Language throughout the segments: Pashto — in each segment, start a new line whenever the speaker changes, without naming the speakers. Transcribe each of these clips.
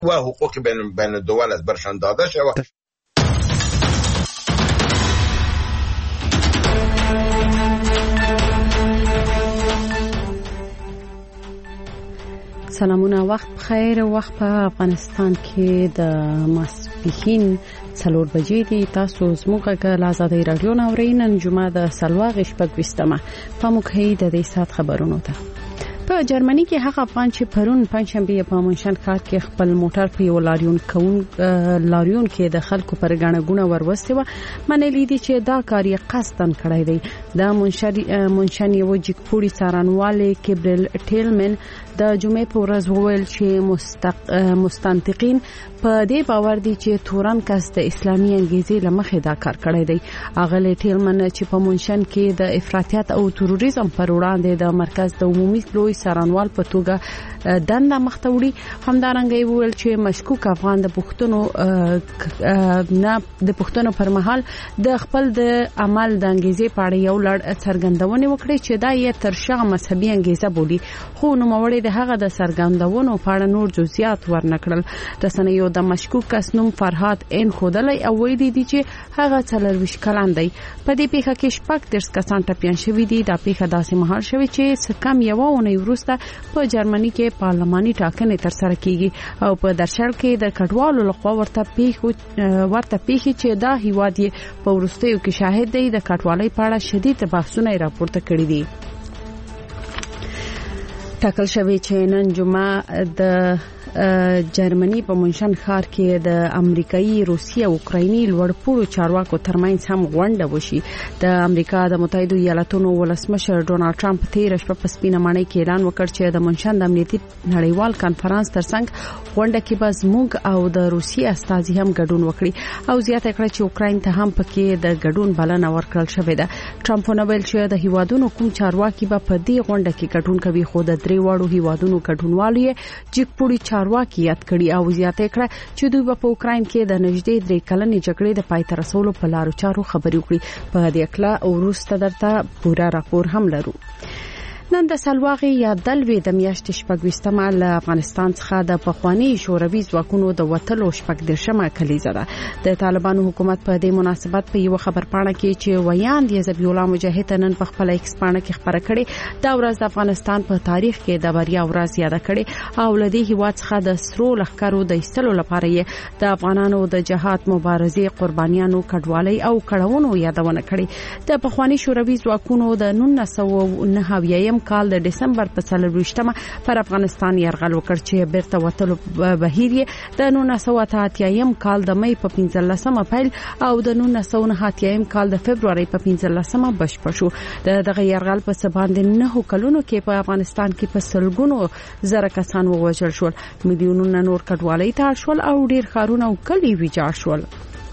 و حقوق بین الدول از برشان داده شود.
سلامونه، وخت بخیر. وخت په افغانستان کې د ماسپښین 4 بجې دي. تاسو زموږ غږ آزادۍ رادیو ناورئ. نن جمعه د سلواغ شپږ په موخه د دې سات خبرونو ته. په جرمني کې هغه افغان چې پرون پنځشنبه په منشن ښار کې خپل موټر په یو لاریون کې د خلکو پر غاڼه غونه وروسته و منلې دي چې دا کار یې قصدن کړی دی. د منشن یو جګپوړي څارنوال کیبرل ټیلمن د جمعې په ورځ وویل چې مستنطقین په دې باور دي چې تورن کس د اسلامي انګیزې لمخې دا کار کړی دی. اغلی ټیلمن چې په منشن کې د افراطیت او تروریزم پر وړاندې د مرکز د عمومي لوی څارنوال په توګه دنده مخته وړي، همدارنګه وویل چې مشکوک افغان د پښتنو پر مهال د خپل د عمل د انګیزې په اړه یو لړ څرګندونې وکړي چې دا یې تر شا مذهبي انګیزه بولي، خو نوموړی د هغه د څرګندونو په اړه نور جزئیات ورنکړل. رسنیو د مشکوک کس نوم فرهاد ان خودلی او ویلي دي چې هغه 24 کلن دی. په دې پیښه کې 36 کسان ټپیان شوي دي. دا پیښه داسې مهال شوې چې څه کم یو اونۍ وروسته په جرمني کې پارلماني ټاکنې ترسره کیږي او په درشل کې د کډوالو لخوا ورته پیښې چې دا هیواد یې په وروستیو کې شاهد دی د کډوالۍ په اړه شدید بحثونه راپورته کړي دي. ټاکل شوی چې نن جمعه د جرمني په منشن ښار کې د امریکایي، روسي او اوکرایني لوړپوړو چارواکو ترمنځ هم غونډه وشي. د امریکا د متحده ایالاتونو ولسمشر ډونالد ټرمپ تیر شپه په سپینه ماڼۍ کې اعلان وکړ چې د منشن د امنیتي نړیوال کانفرنس ترڅنګ غونډه کې به زموږ او د روسي استازي هم ګډون وکړي او زیاته کړه چې اوکراین ته هم پکې د ګډون بلنه ورکړل شوې ده. ټرمپ وویل چې د هیوادونو کوم چارواکي به په دې غونډه کې ګډون کوي، خو د درې واړو هیوادونو ګډونوالو یې جګپوړي چارواکي یاد کړي او زیاته کړه چې دوی په اوکراین کې د نږدې 3 کلنې جګړې د پای ته رسولو په لارو چارو خبرې وکړي. په دې اړه وروسته درته پوره راپور هم لرو. نن د سلواغ یا دلوي د میاشتې 26 له افغانستان څخه د پخوانی شوروي ځواکونو د وټلو 14مه کلیزه ده. د طالبانو حکومت په دې مناسبت په یو خبرپاڼه کې چې ویاند ذبیح الله مجاهد نن په خپل ایکس پاڼه کې خبره کړې دا ورځ د افغانستان په تاریخ کې د بریا ورځ یاد کړي او لدی هیواد څخه د سرو لخرو د ایستلو لپاره یې د افغانانو د جهاد مبارزې قربانیانو کډوالۍ او کړهونو یادونه کړې. د پخوانی شوروي ځواکونو د 1990 کال د دسمبر په 24مه پر افغانستان یرغل وکړ چې بیرته وټلو بهیر یې د 1988 کال د مې په 15مه پیل او د 1989 کال د فبرवरी په 15مه بشپړ شو. دغه یرغل په سباند 9 کلونو کې په افغانستان کې په سلګونو زره کسان ووژل شول، میلیونونه نور کډوالۍ ته شول او ډیر ښارونه او کلی ویجاړ شول.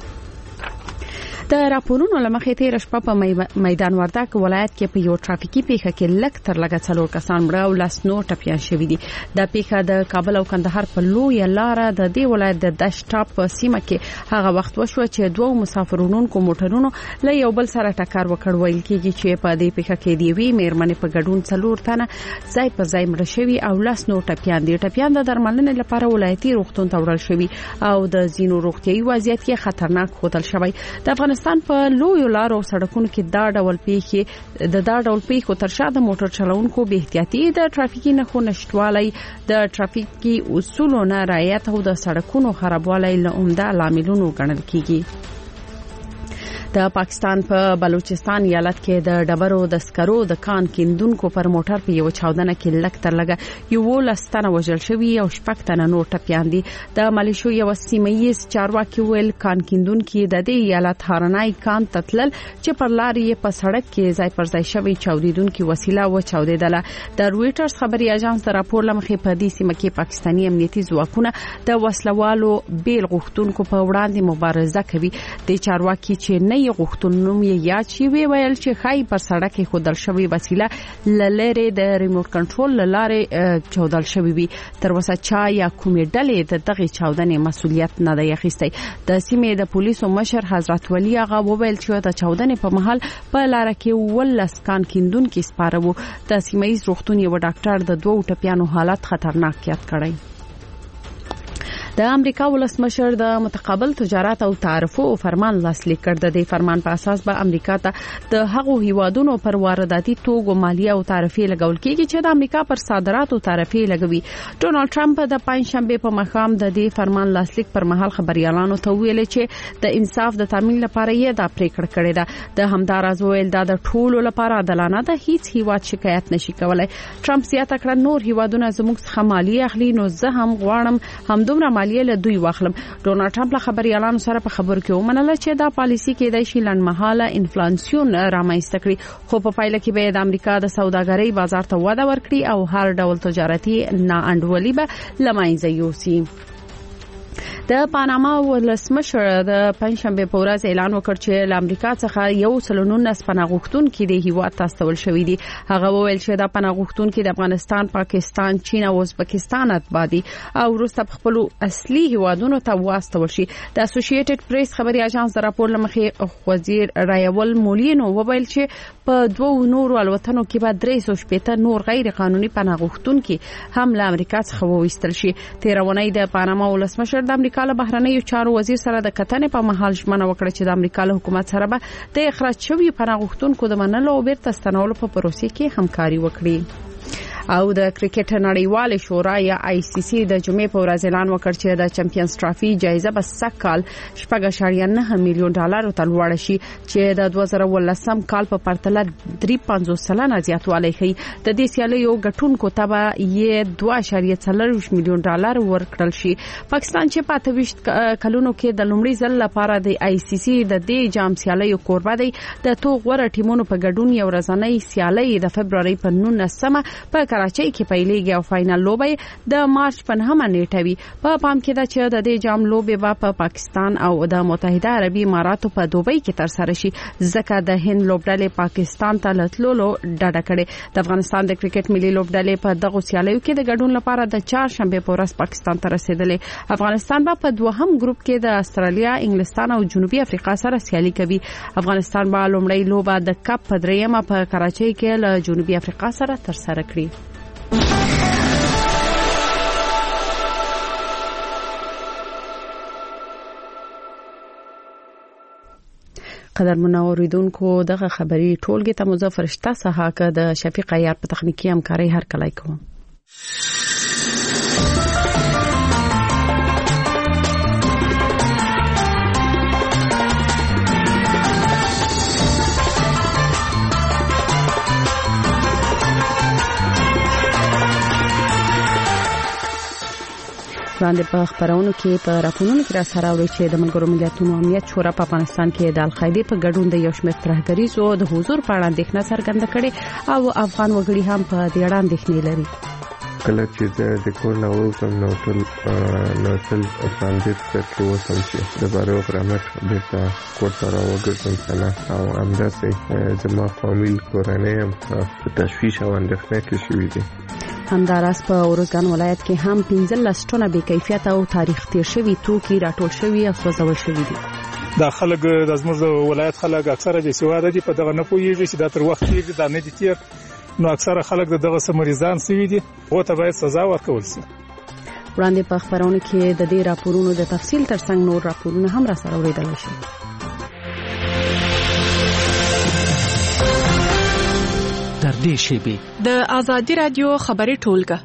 د راپورونو لمخې تیر شپه په میدان وردګ ولایت کې په یو ټرافیکي پیښه کې لږ تر لږه 4 کسان مړه او 9 ټپیان شوي دي. د پیښه د کابل او کندهار په لوی لار د دې ولایت د دشټاپ سیمه کې هغه وخت وشو چې دوه مسافرونکو موټرونو له یو بل سره ټکر وکړ. ویل کېږي چې په دې پیښه کې دی وی مېرمنې په ګډون 4 تنه ځای په ځای مړه شوي او 9 ټپیان دي. ټپیان د درملنې لپاره ولایتي روغتون ته وړل شوي او د زینو روغتيایي وضعیت کې خطرناک ښودل شوی. د افغانستان په لوی لارو او سړکونو کې دا ډول پیښو تر شا د موټر چلوونکو بې احتیاطي، د ټرافیکي نښو نشټوالی، د ټرافیکي اصولو نه رعایت او د سړکونو خرابوالی له عمده لاملونو ګڼل کیږي. د پاکستان په بلوچستان ایالت کې د ډبرو د سکرو د کان کیندونکو پر موټر په یو چاودنه کې لږ تر لږه 11 تنه وژل شوي او 6 تنه نور ټپیان دي. د ملیشو یو سیمه‌ییز چارواکي ویل کان کیندونکو د دې ایالت هارنای کان تتلل چې پر لارې په سړک کې ځای پر ځای شوی چاودیدونکو وسیله و چاودیدله. د رويټرز خبري اژانس د راپور لمخې په دې سیمه کې پاکستاني امنیتي ځواکونه د وسلوالو بیل غوښتونکو په وړاندې مبارزه کوي. د چارواکي چې نه غوښتنوم یې یاد شي ویل چې خای پر سړک خودل شوی وسیله لری د ریموټ کنټرول لاره چودل شوی وي. تر اوسه چا یا کومې ډلې د دغه چاودنې مسولیت نه دی اخیستی. د سیمې د پولیسو مشر حضرت ولی هغه وویل چې د چاودنې په محل په لار کې ولس کان کیندونکو سپاره وو. د سیمې روغتون یو ډاکټر د 2 ټپیانو حالت خطرناک یاد کړی. د امریکا ولسمشر د متقابل تجارت او تعرفو فرمان لاسلیک کړ. د دې فرمان په اساس به امریکا ته د هغو هیوادونو پر وارداتي توکو مالیه او تعرفې لګول کیږي چې د امریکا پر صادراتو تعرفې لګوي. ډونالد ټرمپ د پنځشنبه په مخام د دې فرمان لاسلیک پر مهال خبريالانو ته ویل چې د انصاف د تامین لپاره یې دا پریکړه کړې ده. د همداراز ویل دا د ټولو لپاره عادلانه ده، هیڅ هیواد شکایت نشي کولای. ټرمپ زیاته کړه نور هیوادونه زموږ څخه مالیه اخلي نو زه هم غواړم همدومره مالیه له دوی واخلم. ډونالد ټرمپ له خبريالانو سره په خبرو کې ومنله چې دا پالیسي کېدای شي لنډمهاله انفلاسیون رامنځته کړي، خو په پایله کې به د امریکا د سوداګرۍ بازار ته وده ورکړي او هر ډول تجارتي ناانډولي به له منځه یوسي. د پاناما ولسمشر د پنځشنبه په ورځ اعلان وکړ چې له امریکا څخه 119 پناه غوښتونکي د هیواد ته استول شوې دي. هغه وویل چې دا پناه غوښتونکي د افغانستان، پاکستان، چین او ازبکستان اتبادي او وروسته خپل اصلي هیوادونو ته واستول شي. د اسوسییټډ پریس خبري اژانس د راپور لمخې وزیر رایول مولینو وویل چې په دوه نورو الوتنو کې به 380 نور غیر قانوني پناه غوښتونکي هم له امریکا څخه وویستل شي. تیرونی د پاناما ولسمشر د امریکا له بهرنیو چارو وزیر سره د کتنې په مهال ژمنه وکړه چې د امریکا له حکومت سره به د اخراج شوي پناه غوښتونکو د منلو او بیرته ستنولو په پروسې کې همکاري وکړي. او د کرکټ نړیوال شورا یا ICC د جمعې په ورځ اعلان وکړ چې د چمپیونز ټرافي جایزه به سږکال $4.9 میلیون ته لوړه شي چې د 2019 کال په پرتله 3.50 زیاتوالی ښیي. د دې سیالیو ګټونکو ته به یې $2.4 میلیون ورکړل شي. پاکستان چې په 28 کلونو کې د لومړي ځل لپاره د ICC د دې جام سیالیو کوربه دی. د تو غوړه ټیمونو په ګډون یو ورځنۍ سیالي د فبرवरी په 19 په کراچۍ کې پیلېږي او فائنل لوبه د مارچ په 9 نیټه وي. په پام کې ده چې د دې جام لوبه په پاکستان او د متحده عربي اماراتو په دوبۍ کې تر سره شي، ځکه د هند لوبډلې پاکستان ته لتلولو ډډه کړې. د افغانستان د کرکټ ملي لوبډلې په دغه سیالیو کې د ګډون لپاره د چهارشنبه په ورځ پاکستان ته رسیدلې. افغانستان په دوهم ګروپ کې د استرالیا، انګلستان او جنوبي افریقا سره سیالي کوي. افغانستان به لومړی لوبه د کپ په دریمه په کراچۍ کې له جنوبي افریقا سره تر سره کړي. قدرمن اوریدونکو دغه خبري ټولګي ته مظفر شتا صحاکه د شفیق عیار په تخنیکی همکاري هر کله کوم. وړاندې په خبرونو کې په راپورونو کې را سره وري چې د ملګرو ملتونو امنیت شورا په افغانستان کې د القاعده په ګډون د یو شمېر ترهګریزو د حضور په اړه اندېښنه څرګنده کړې او افغان وګړي هم په دې اړه اندېښنې لري.
کله چې د کور نه ووتم نو ټول افغانیت ته وسم چې د بارو پرمټ بیرته کور سره وګرځم او همداسې زما فامیل کورنۍ هم په تشویش او اندېښنه کې شوي دي.
همداراز په اورزګان ولایت کې هم 15 ټنه بې کیفیت او تاریخ تیر شوی توکي راټول شوی او سوځول شوی دي.
دا خلک د زموږ ولایت خلک اکثره د سیواده دي په دغه نه پوهیږي چې دا تر وخت کې دا نه دي تیر، نو اکثره خلک دغه سمریزان سوي دي او ته باید سزا ورکول شي.
وړاندې په خبرونو کې د دې راپورونو د تفصیل ترڅنګ نور راپورونه هم را سره اوریدل شي.
در دې شیبې د آزادي رادیو خبري ټولګه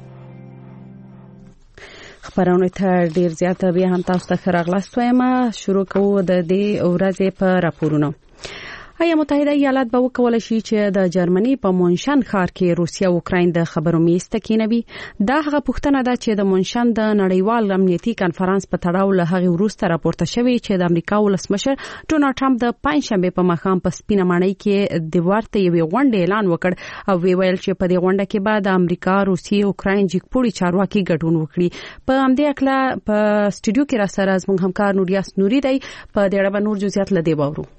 خبرونه ته ډیر زیاته به هم تاسو ته راغلاست وایم. شروع کوو د دې ورځې په راپورونو. آیا متحده ایالات به وکولای شي چې د جرمني په مونشن ښار کې روسیا او اوکراین د خبرو میز ته کېنوي؟ دا هغه پوښتنه ده چې د مونشن د نړیوال امنیتي کانفرنس په تړاو له هغه وروسته راپورته شوې چې د امریکا ولسمشر ډونالد ټرمپ د پنځشنبه په ماښام په سپینه ماڼۍ کې د ورته یو غونډه اعلان وکړ او ویل چې په دې غونډه کې به د امریکا، روسیې او اوکراین جګپوړي چارواکي ګډون وکړي. په همدې اکله په سټوډیو کې را سره زموږ همکار نوریاس نوري دی. په دې اړه نور جزئیات لدی باورو.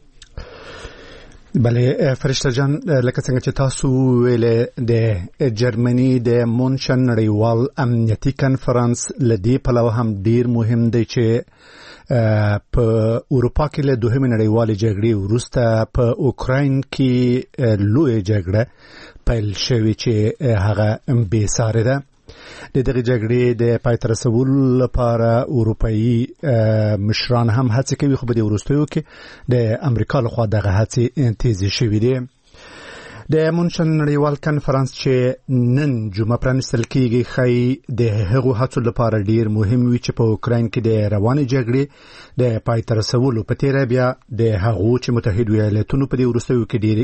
بله فرشته جان، لکه څنګه چې تاسو ویل د جرمني د مونشن نړیوال امنیتي کانفرنس لدی په لور هم ډیر مهم دی چې په اروپا کې له دوهمه نړیوال جګړې وروسته په اوکراین کې لوی جګړه پیل شوې چې هغه بې ساري ده. د دغه جګړې د پای ته رسولو لپاره اروپایي مشران هم هڅه کوي، خو په دې وروستیو کې د امریکا لخوا دغه هڅې تیزې شوې دي. د مونشن نړیوال کنفرانس چې نن جمعه پرانیستل کېږي ښایي د هغو هڅو لپاره ډیر مهم وي چې په اوکراین کې د روانې جګړې د پای ته رسولو په تیره بیا د هغو چې متحد ایالاتونو په دې وروستیو کې ډېرې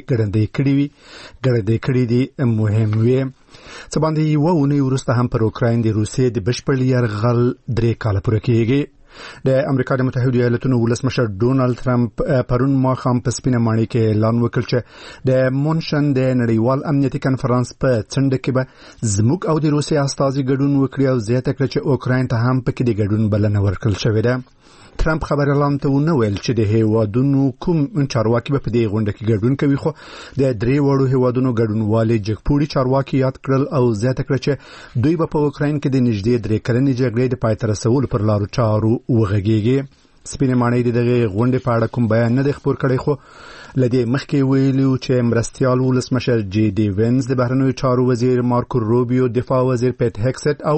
ګړندۍ کړي دي مهم وي. څه باندې یوه اونۍ وروسته هم پر اوکراین د روسیې د بشپړ یرغل 3 کاله پوره کېږي. د امریکا د متحده ایالاتونو ولسمشر ډونالد ټرمپ پرون ماښام په سپینه ماڼۍ کې اعلان وکړ چې د مونشن د نړیوال امنیتي کنفرانس په څنډه کې به زموږ او د روسیې استازي ګډون وکړي او زیاته کړه چې اوکراین ته هم پکې د ګډون بلنه ورکړل شوې ده. ټرمپ خبر اعلان ته ونه ویل چې د هیوادونو کوم چارواکي به په دې غونډه کې ګډون کوي، خو د 3 وړو هیوادونو ګډونوالي جګپوړي چارواکي یاد کړل او زیاته کړه چې دوی به په اوکراین کې د نږدې 3 کلنې جګړې د پای ته رسولو پر لارو چارو وغږیږي. سپینه ماڼۍ د دغه غونډې په اړه کوم بیان نه دی خپور کړی، خو لدې مخکې ویلو چې مرستيال ولسمشر جی ډي وینز، د بهرنیو چارو وزیر مارکو روبیو، دفاع وزیر پیټ هکسټ او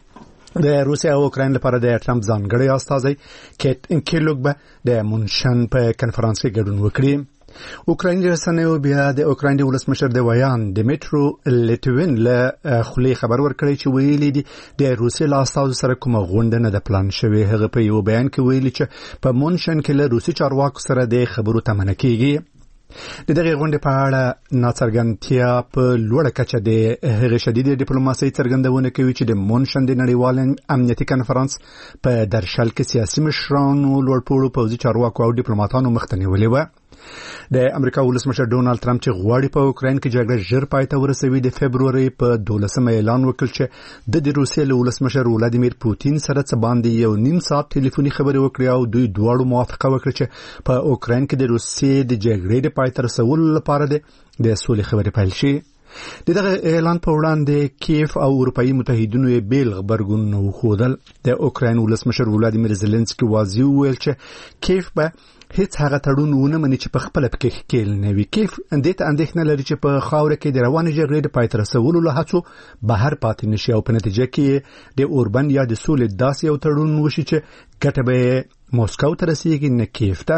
د روسیا او اوکراین لپاره د ټرمپ ځانګړی استازی کیټ کیلوګ به د مونشن په کنفرانس کې ګډون وکړي. اوکرایني رسنیو بیا د اوکراین د ولسمشر د ویان ډیمیټرو لیټوین له خولې خبر ورکړی چې ویلي دي د روسیې له استازو سره کومه غونډه نه ده پلان شوې. هغه په یو بیان کې ویلي چې په مونشن کې له روسي چارواکو سره د خبرو تمنه کیږي. د دغه غونډې په اړه ناڅرګندتیا په لوړه کچه د هغې شدید ډیپلوماسۍ څرګندونه کوي چې د مونشن د نړیوال امنیتي کنفرانس په درشل کې سیاسي مشرانو، لوړپوړو پوځي چارواکو او ډیپلوماټانو مخته نیولې وه. د امریکا ولسمشر ډونالد ټرمپ چې غواړي په اوکراین کې جګړه ژر پای ته ورسوي، د فبروري په 12 اعلان وکړ چې د روسیې له ولسمشر ولادیمیر پوتین سره څه باندې 1.5 ساعت ټلیفوني خبرې وکړي او دوی دواړو موافقه وکړه چې په اوکراین کې د روسیې د جګړې د پای ته رسولو لپاره د سولې خبرې پیل شي. دغه اعلان په وړاندې کیف او اروپאי متحدینو یې بیل خبرګون وښودل. د اوکراین ولسمشر ولادیمیر زيلنسکي واضح وویل چې کیف به هیڅ هغه تړون ونه مني چې په خپل پکې ښکېل نه وي. کیف اندې ته اندېښنه لري چې په خاوره کې د روانې جګړې د پای ته رسولو له هڅو بهر پاتې نشي او په نتیجه کې د اوربند یا د سولې داسې یو تړون وشي چې ګټه به موسکو ته رسیږي نه کیف ته.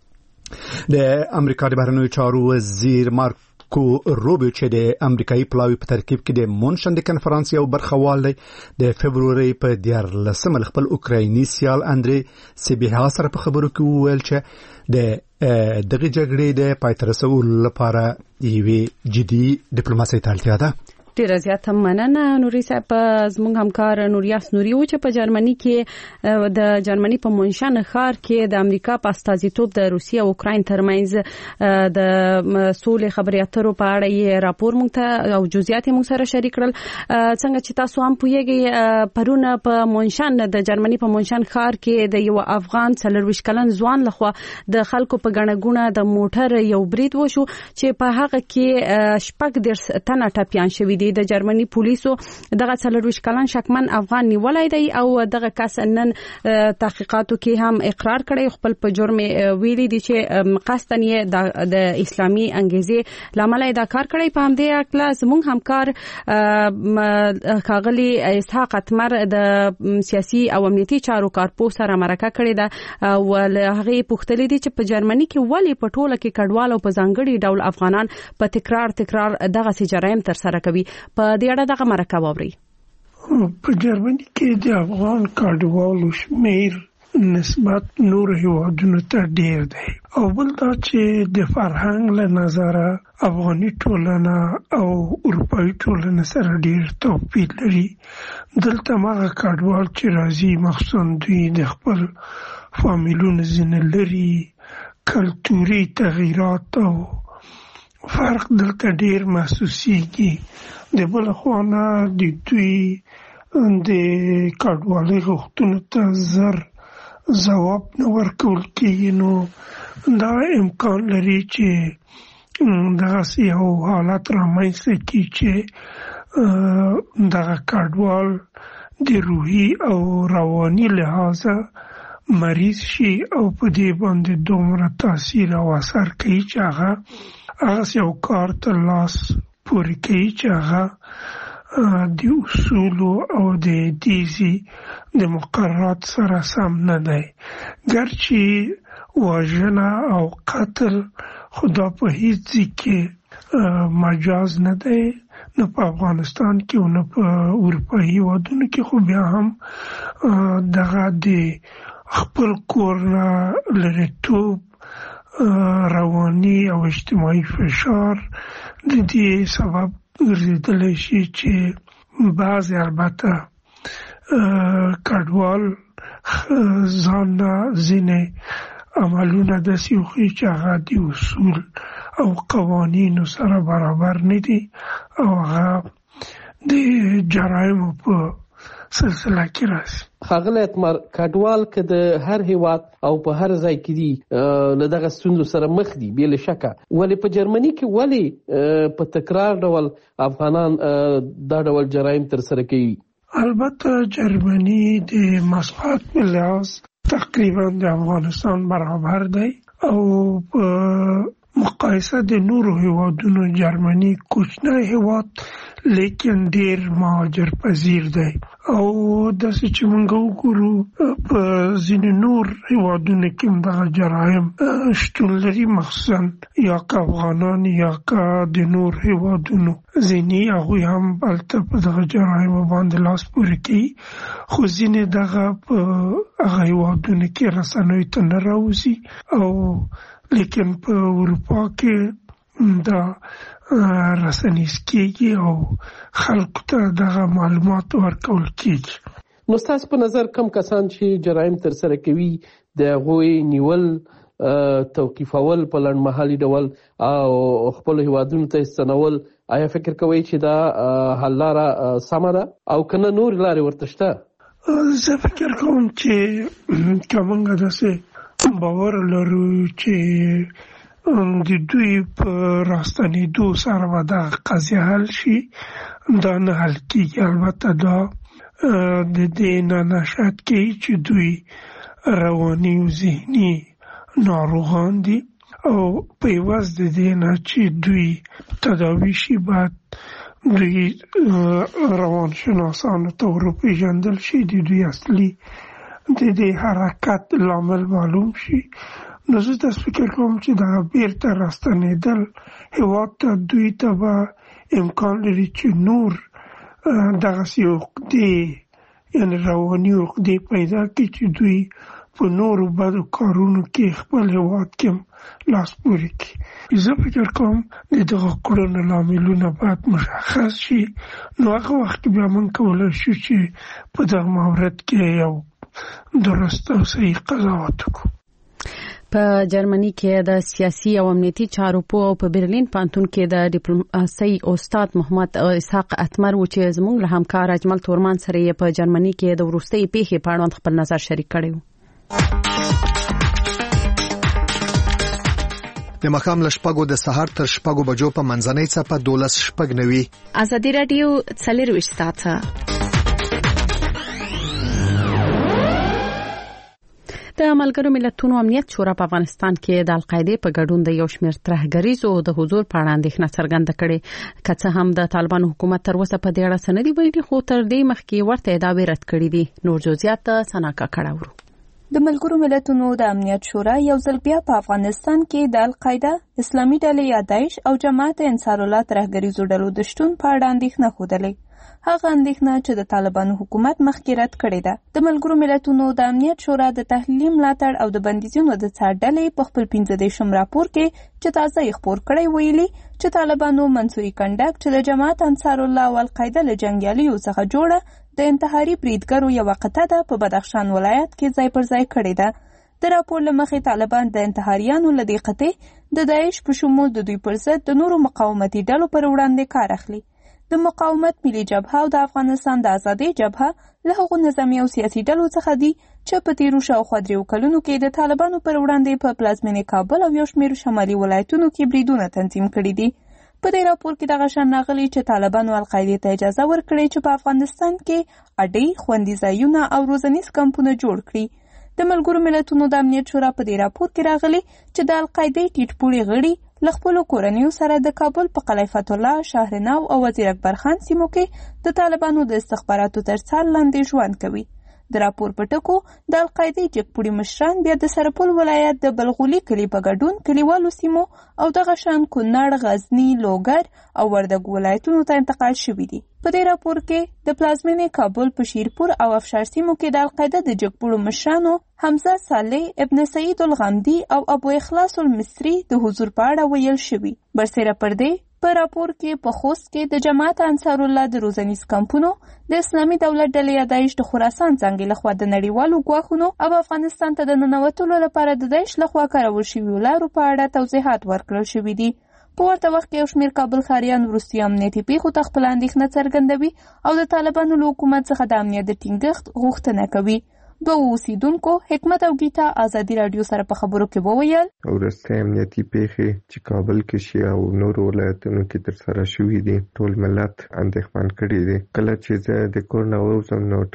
د امریکا د بهرنیو چارو وزیر مارکو روبیو چې د امریکایي پلاوي په ترکیب کې د مونشن د کنفرانس یو برخوال دی، د فبروري په 14 خپل اوکرایني سیال اندري سیبیها سره په خبرو کې وویل چې د دغه جګړې د پای ته رسولو لپاره یوه جدي ډیپلوماسي ته اړتیا ده.
ډیر زیات مننه نوري صاحب. زموږ همکار نوریاس نوري و چې په جرمني کې د جرمني په مونشن ښار کې د امریکا په استازیتوب د روسیې او اوکراین ترمنځ د سولې خبرې اترو په اړه یې راپور مونږ ته او جزئیات مونږ سره شریک کړل. څنګه چې تاسو هم پوهیږئ پرونه په مونشن د جرمني په مونشن ښار کې د یو افغان 24 کلن ځوان لخوا د خلکو په ګڼه د موټر یو برید وشو چې په هغه کې شپږ تنه ټپیان شوي. د جرمني پولیسو دغه 24 کلن شکمن افغان نیولای دی او دغه کس نن تحقیقاتو کې هم اقرار کړی، خپل په جرم ویلي دي چې قصدن یې د اسلامي انګیزې لامل دا کار کړی. په همدې اړه زموږ همکار ښاغلي اسحاق اتمر د سیاسي او امنیتي چارو کارپو سره مرکه کړې ده او هغه پوښتلې دي چې په جرمني کې ولې په ټوله کې کډوال او په ځانګړي ډول افغانان په تکرار دغه جرایم تر سره کوي. په دې اړه دغه مرکه واوري.
په جرمني کې د افغان کډوالو شمیر نسبت نور هیوادونو ته ډیر دی او بل دا چې د فرهنګ له نظره افغاني ټولنه او اروپאי ټولنه سره ډیر توپیر لري. دلته هغه کډوال چې راځي مخصوصا دوی د خپل فامیلونو ځینې لري کلتوري تغیرات او فرق دلته ډیر محسوسیږي. د بل خوانه د دوی د کډوالۍ غوښتنو ته زر ځواب نه ورکول کېږي، نو دا امکان لري چې دغسې یو حالت رامنځته کړي چې دغه کډوال د روحي او رواني لحاظه مریض شي او په دې باندې دومره تاثیر او اثر کوي چې هغه یو کار ته لاس پورې کوي چې هغه د اصول او د دیزي د مقررات سره سم نه دی. ګرچې وژنه او قتل خدا په هیڅ ځای کې مجاز نه دی، نه په افغانستان کې او نه په اروپایي هېوادونو کې، خو بیا هم دغه د خپل کور نه لرېتوب، رواني او اجتماعي فشار د دې سبب ګرځېدلی شي چې بعضې البته کډوال ځان نه ځینې عملونه داسې وښيي چې هغه د اصول او قوانینو سره برابر نه دي او هغه د جرایمو په سلسله کې راځي.
ښاغلی اتمر، کډوال که د هر هیواد او په هر ځای کې دي له دغه ستونزو سره مخ دي بې له شکه، ولې په جرمني کې ولې په تکرار ډول افغانان دا ډول جرایم ترسره کوي؟
البته جرمني د مساحت په لحاظ تقریبا د افغانستان برابر دی او په مقایسه د نورو هیوادونو جرمني کوچنی هیواد لیکن ډیر مهاجر پذیر دی او داسې چې موږ وګورو په ځینې نور هیوادونو کې دغه جرایم شتون لري، مخصوصا یا که افغانان یا که د نور هیوادونو ځینې هغوی هم هلته په دغه جرایمو باندې لاس پورې کوي، خو ځینې دغه په هغه هیوادونو کې رسنیو ته نه راوځي او لیکن په اروپا کې دا رسنیز کېږي او خلکو ته دغه معلومات ورکول کېږي.
نو ستاسو په نظر کوم کسان چې جرایم ترسره کوي د هغوی نیول، توقیفول په لنډمهالي ډول او خپل هیوادونو ته ستنول، آیا فکر کوئ چې دا حل لاره سمه ده او که نه نورې لارې ورته شته؟
زه فکر کوم چې که موږ داسې باور لرو چې د دوی په راستنېدو سره به دغه قضیه حل شي، دا نه حل کېږي. البته دا د دې نه نشأت کوي چې دوی رواني او ذهني ناروغان دي او په عوض د دې نه چې دوی تداوي شي باید دوی روانشناسانو ته وروپېژندل شي، د دوی اصلي د دې حرکت لامل معلوم شي. نو زه داسې فکر کوم چې دغه بیرته راستنېدل هېواد ته دوی ته به امکان لري چې نور دغسې عقدې یعنې رواني عقدې پیدا کړي چې دوی په نورو بدو کارونو کې خپل هېواد کې لاس پورې کړي. زه فکر کوم د دغه کړنو لاملونه باید مشخص شي، نو هغه وخت کې بیا موږ کولی شو چې په دغه مورد کې یو درست او صحیح قضاوت وکړو.
په جرمني کې د سیاسي او امنیتي چارو په برلین پانتون کې د ډیپلوماسي استاد محمد اسحاق اتمر و چې زموږ له همکار اجمل تورمان سره په جرمني کې د وروستۍ پیښې په اړه خپل نظر شریک کړی و.
د مخام له شپږو د سهار تر شپږو بجو په منځنۍ څپه 12:09
ازادي رادیو 24 ساعته. د ملګرو ملتونو امنیت شورا په افغانستان کې د القاعده په ګډون د یو شمېر ترهګریزو د حضور په اړه اندېښنه څرګنده کړې، که څه هم د طالبانو حکومت تر اوسه په دې اړه سندې ویلي، خو تر دې مخکې ورته ادعاوې رد کړې دي. نور جزئیات سناکا کړهورو.
د ملګرو ملتونو د امنیت شورا یو ځل بیا په افغانستان کې د القاعده، اسلامي ډلې یا داعش او جماعت انصار الله ترهګریزو ډلو د شتون په اړه اندېښنه ښودلې. هغه اندېښنه چې د طالبانو حکومت مخکې رد کړې ده. د ملګرو ملتونو د امنیت شورا د تحلیلي ملاتړ او د بندیزونو د څار ډلې په خپل 15 راپور کې چې تازه یې خپور کړی ویلي چې طالبانو منصوري کنډک چې د جماعت انصار الله او القاعده له جنګیالیو څخه جوړه د انتحاري بریدګرو یوه قطعه ده په بدخشان ولایت کې ځای پر ځای کړې ده. د راپور له مخې طالبان د انتحاریانو له دې قطعې د داعش په شمول د دوی پر ضد د نورو مقاومتي ډلو پر وړاندې کار اخلي. د مقاومت ملي جبهه او د افغانستان د ازادۍ جبهه له هغو نظامي او سیاسي ډلو څخه دي چې په تیرو شاوخوا 3 کلونو کې د طالبانو پر وړاندې په پلازمینې کابل او یو شمېر شمالي ولایتونو کې بریدونه تنظیم کړي دي. په دې راپور کې دغه شان راغلي چې طالبانو القاعدې ته اجازه ورکړې چې په افغانستان کې اډې، خوندي ځایونه او روزنیز کمپونه جوړ کړي. د ملګرو ملتونو د امنیت شورا په دې راپور کې راغلي چې د القاعدې ټیټپوړي غړي له خپلو کورنیو سره د کابل په قلعه فتح الله، شهرنو او وزیر اکبر خان سیمو کې د طالبانو د استخباراتو تر څار لاندې ژوند کوي. د راپور په ټکو د القاعدې جګپوړي مشران بیا د سرپل ولایت د بلغولي کلي په ګډون کلیوالو سیمو او دغه شان کونړ، غزني، لوګر او وردګ ولایتونو ته انتقال شوي دي. په دې راپور کې د پلازمینې کابل په شیرپور او افشار سیمو کې د القاعده د جګپوړو مشرانو حمزه صالح، ابن سعید الغامدي او ابو اخلاص المصری د حضور په اړه ویل شوي. برسېره پر دې په راپور کې په خوست کې د جماعت انصار الله د روزنیز کمپونو د اسلامي دولت ډلې داعش د خراسان څنګه لخوا د نړیوالو ګواښونو او افغانستان ته د ننوتلو لپاره د داعش لخوا کارول شوي لارو په اړه توضیحات ورکړل شوي دي. په ورته وخت کې یو شمېر کابل ښاریان وروستي امنیتي پیښو ته خپله اندېښنه څرګندوي او د طالبانو له حکومت څخه د امنیت د ټینګښت غوښتنه کوي. دوه اوسیدونکو حکمت او گیتا ازادي رادیو سره په خبرو کې وویل
ورسته امنیتي پیښې چې کابل کې شي او نور ولایتونو کې ترسره شوي دي ټول ملت اندېښمن کړي دي. کله چې زه د کور نه ووځم نو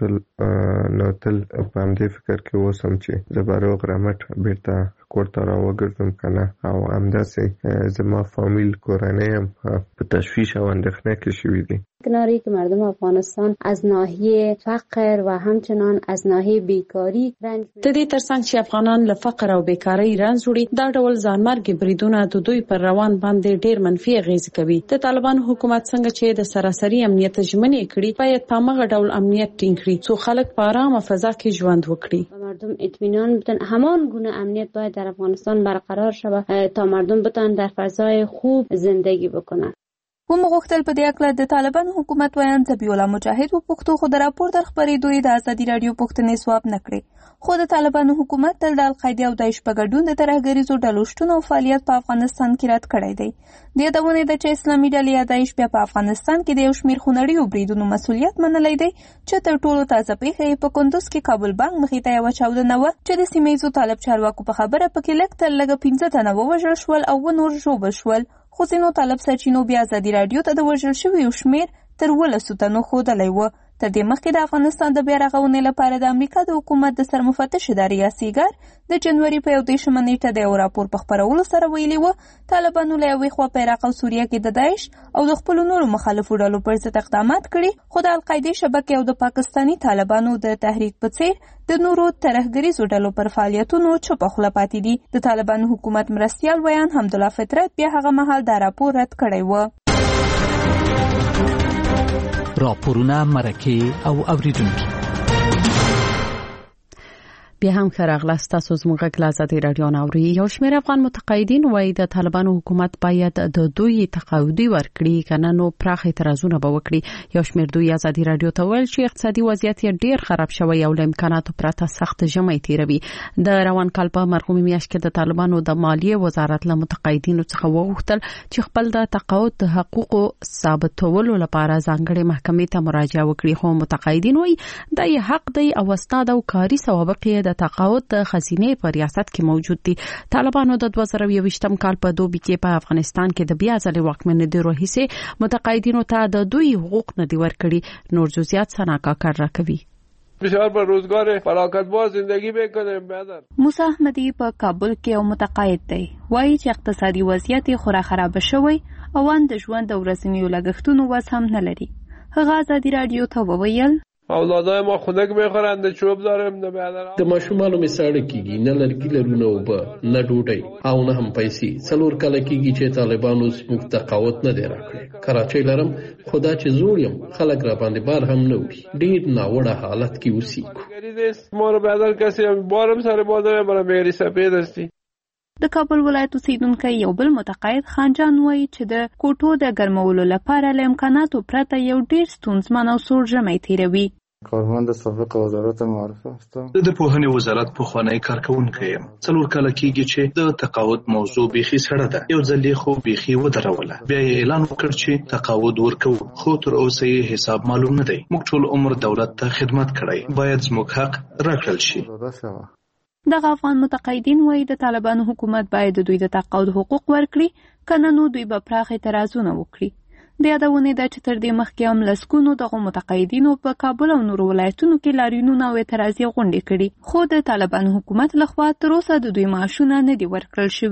تل په همدې فکر کې اوسم چې زه به روغ رمټ بیرته کور ته راوګرځم که نه، او همداسې زما فامیل کورنۍ هم په تشویش او اندېښنه کې شوي دي.
کناری که مردم افغانستان از ناحیه فقر و همچنان از ناحیه بیکاری رنج
د دې ترڅنګ چې افغانان له فقر او بیکاری رنځ وړي، دا ډول ځانمرګي بریدونه د دوی پر روان باندې ډېر منفي اغېزې کوي. د طالبانو حکومت څنګه چې د سراسري امنیت ژمنې کړي، باید په همغه ډول امنیت ټینګ کړي څو خلک په آرامه فضا کې ژوند وکړي.
مردم اطمینان بتن همان گونه امنیت باید در افغانستان برقرار شود تا مردم بتن در فضای خوب زندگی بکنن.
ومغوښتل په دې اړه د طالبانو حکومت ویان ذبیح الله مجاهد وپوښتو، خو د راپور در خپرېدو د ازادي راډیو پوښتنې ځواب نه کړې. خو د طالبانو حکومت تل د القاعده او داعش په ګډون د ترهګریزو ډلو شتون او فعالیت په افغانستان کې رد کړی دی. د یادونې ده چې اسلامي ډلې داعش بیا په افغانستان کې د یو شمېر خونړیو بریدونو مسؤلیت منلی دی چې تر ټولو تازه پیښه په کندوز کې کابل بانک مخې ته یوه چاودنه وه چې د سیمه ییزو طالب چارواکو په خبره پکې لږ تر لږه 15 تنه ووژل شول او نور ژوبل شول. خو ځینو طالب سرچینو بیا ازادي راډیو ته د وژل شویو شمېر تر 12 تنو ښودلی و. تر دې مخکې د افغانستان د بیا رغونې لپاره د امریکا د حکومت د سرمفتش ادارې سیګر د جنوري په 21 نیټه د یو راپور په خپرولو سره ویلي و طالبانو له یوې خوا په عراق او سوریه کې د داعش او د خپلو نورو مخالفو ډلو پر ضد اقدامات کړي، خو د القاعدې شبکې او د پاکستاني طالبانو د تحریک په څیر د نورو ترهګریزو ډلو پر فعالیتونو چوپه خوله پاتې دي. د طالبانو حکومت مرستیال ویان حمدالله فطرت بیا هغه مهال دا راپور رد کړی و.
راپورونه، مرکې او اوریدونکي
بیا هم خراغلاست تاسو زموږ غږ ازادي رادیو ناوړي. یو شمېر افغان متقاعدین وایي د طالبانو حکومت باید د دوی تقاعدي ورکړي کنه نو پراخ اعتراضونه به وکړي. یو شمېر دوی ازادي رادیو ته ویل چې اقتصادي وضعیت ډېر خراب شوی او له امکاناتو پرته سخت ژمی تیروي. د روان کال په مرغومي میاشت کې د طالبانو د مالیې وزارت له متقاعدینو څخه وغوښتل چې خپل د تقاعد د حقوقو ثابتولو لپاره ځانګړې محکمې ته مراجعه وکړي، خو متقاعدین وایي دا یې حق دی او اسناد او کاري سوابق د تقاعد د خزینې په ریاست کې موجود دي. طالبانو د 2021م کال په دوبي کې په افغانستان کې د بیا ځلې واکمنۍ راهیسې متقاعدینو ته د دوی حقوق نه دي ورکړي. نور جزئیات سنا کاکر راکوي.
بسیار با روزگار فلاکت باز زندگی بکنیم. بعدن
موسی احمدی په کابل کې یو متقاعد دی، وایي چې اقتصادي وضعیت خورا خراب شوی او د ژوند د ورځنیو لګښتونو وس هم نه لري. هغه ازادي رادیو ته وویل
اولادای ما خنک میخورند، چوب داریم، نه بعدن
د ماشومانو می ساړه کیږي، نه لرګي لرونه وبه نه ډوډۍ او نه هم پیسې. 4 کاله کیږي چې طالبانو زموږ تقاعد نه دی راکړی. کراچۍ لرم، خدا چې زوړ یم خلک را باندې بار هم نه وړي. ډېر ناوړه حالت کې اوسېږو.
ما رو بعدن کسی بارم سر بادر برای مهری سپید هستی.
د کابل ولایت اوسیدونکی یو بل متقاعد خانجان وایي چې د کوټو د ګرمولو لپاره له امکاناتو پرته یو ډېر ستونزمن او سوړ ژمی تیروي.
کارمند سابق وزارت معارفه هستم.
د پوهنې وزارت پخوانی کارکونکی یم. 4 کاله کېږي چې د تقاعد موضوع بیخي سړه ده. یو ځل خو بیخي ودروله، بیا یې اعلان وکړ چې تقاعد ورکو، خو تر اوسه یې حساب معلوم نه دی. موږ ټول عمر دولت ته خدمت کړی، باید زموږ حق راکړل شي.
دغه افغان متقاعدین وایي د طالبانو حکومت باید د دوی د تقاعد حقوق ورکړي، کنه نو دوی به پراخ اعتراضونه وکړي. د یادونې ده چې تر دې مخکې هم لسګونو دغه متقاعدینو په کابل او نورو ولایتونو کې لاریونونه او اعتراضي غونډې کړي، خو د طالبانو حکومت لخوا تر اوسه د دوی معاشونه نه دي ورکړل شوي.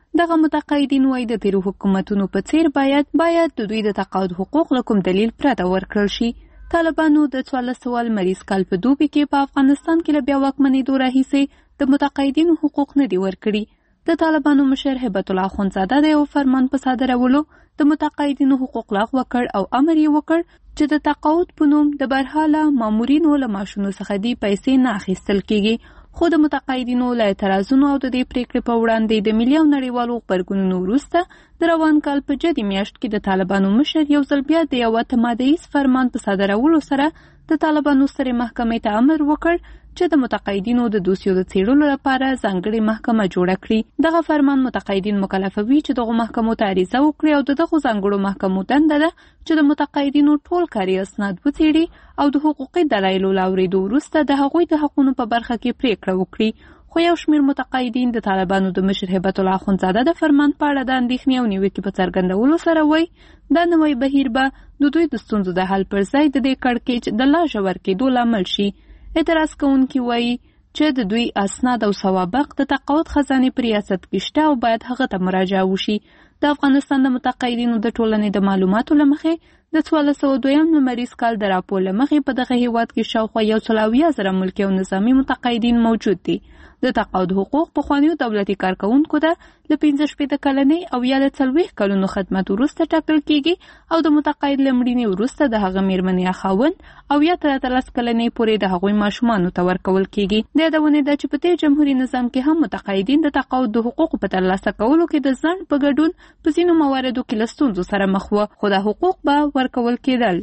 دغه متقاعدین وایي د تیرو حکومتونو په څیر باید د دوی د تقاعد حقوق له کوم دلیل پرته ورکړل شي. طالبانو د 1400 لمریز کال په دوبي کې په افغانستان کې له بیا واکمنېدو راهیسې د متقاعدینو حقوق نه دي ورکړي. د طالبانو مشر هیبت الله اخندزاده د یو فرمان په صادرولو د متقاعدینو حقوق لغوه کړ او امر یې وکړ چې د تقاعد په نوم د برحاله مامورینو له معاشونو څخه دې پیسې نه اخیستل کیږي. خو د متقاعدینو له اعتراضونو او د دې پریکړې په وړاندې د ملي او نړیوالو غبرګونونو وروسته د روان کال په جدي میاشت کې د طالبانو مشر یو ځل بیا د یوه تمادیز فرمان په صادرولو سره د طالبانو سترې محکمې ته امر وکړ چې د متقاعدینو د دوسیو د څیړلو لپاره ځانګړې محکمه جوړه کړي. دغه فرمان متقاعدین مکلفوي چې دغه محکمو ته عریضه وکړي او دغه ځانګړو محکمو دنده ده چې د متقاعدینو ټول کاري اسناد وڅیړي او د حقوقي دلایلو له اورېدو وروسته د هغوی د حقونو په برخه کې پریکړه وکړي. خو یو شمېر متقاعدین د طالبانو د مشر هیبت الله اخندزاده د فرمان په اړه د اندېښنې او نیوکې په څرګندولو سره وایي دا نوی بهیر به د دوی د ستونزو د حل پر ځای د دې کړکېچ د لا ژور کېدو لامل شي. اعتراض کوونکي وایي چې د دوی اسناد او سوابق د تقاعد خزانې په ریاست کې شته او باید هغه ته مراجعه وشي. د افغانستان د متقاعدینو د ټولنې د معلوماتو له مخې د 1402 لمریز کال د راپور له مخې په دغه هیواد کې شاوخوا 170,000 ملکي او نظامي متقاعدین موجود دي. د تقاعد حقوق پخوانیو دولتي کارکوونکو ته له 15 کلنۍ او یا له 40 کلونو خدمت وروسته ټاکل کیږي او د متقاعد له مړینې وروسته د هغه میرمنې یا خاوند او یا تر 13 کلنۍ پورې د هغوی ماشومانو ته ورکول کیږي. د یادونې ده چې په تیر جمهوري نظام کې هم متقاعدین د تقاعد د حقوقو په ترلاسه کولو کې د ځنډ په ګډون په ځینو مواردو کې له ستونزو سره مخ وه، خو دا حقوق به ورکول کېدل.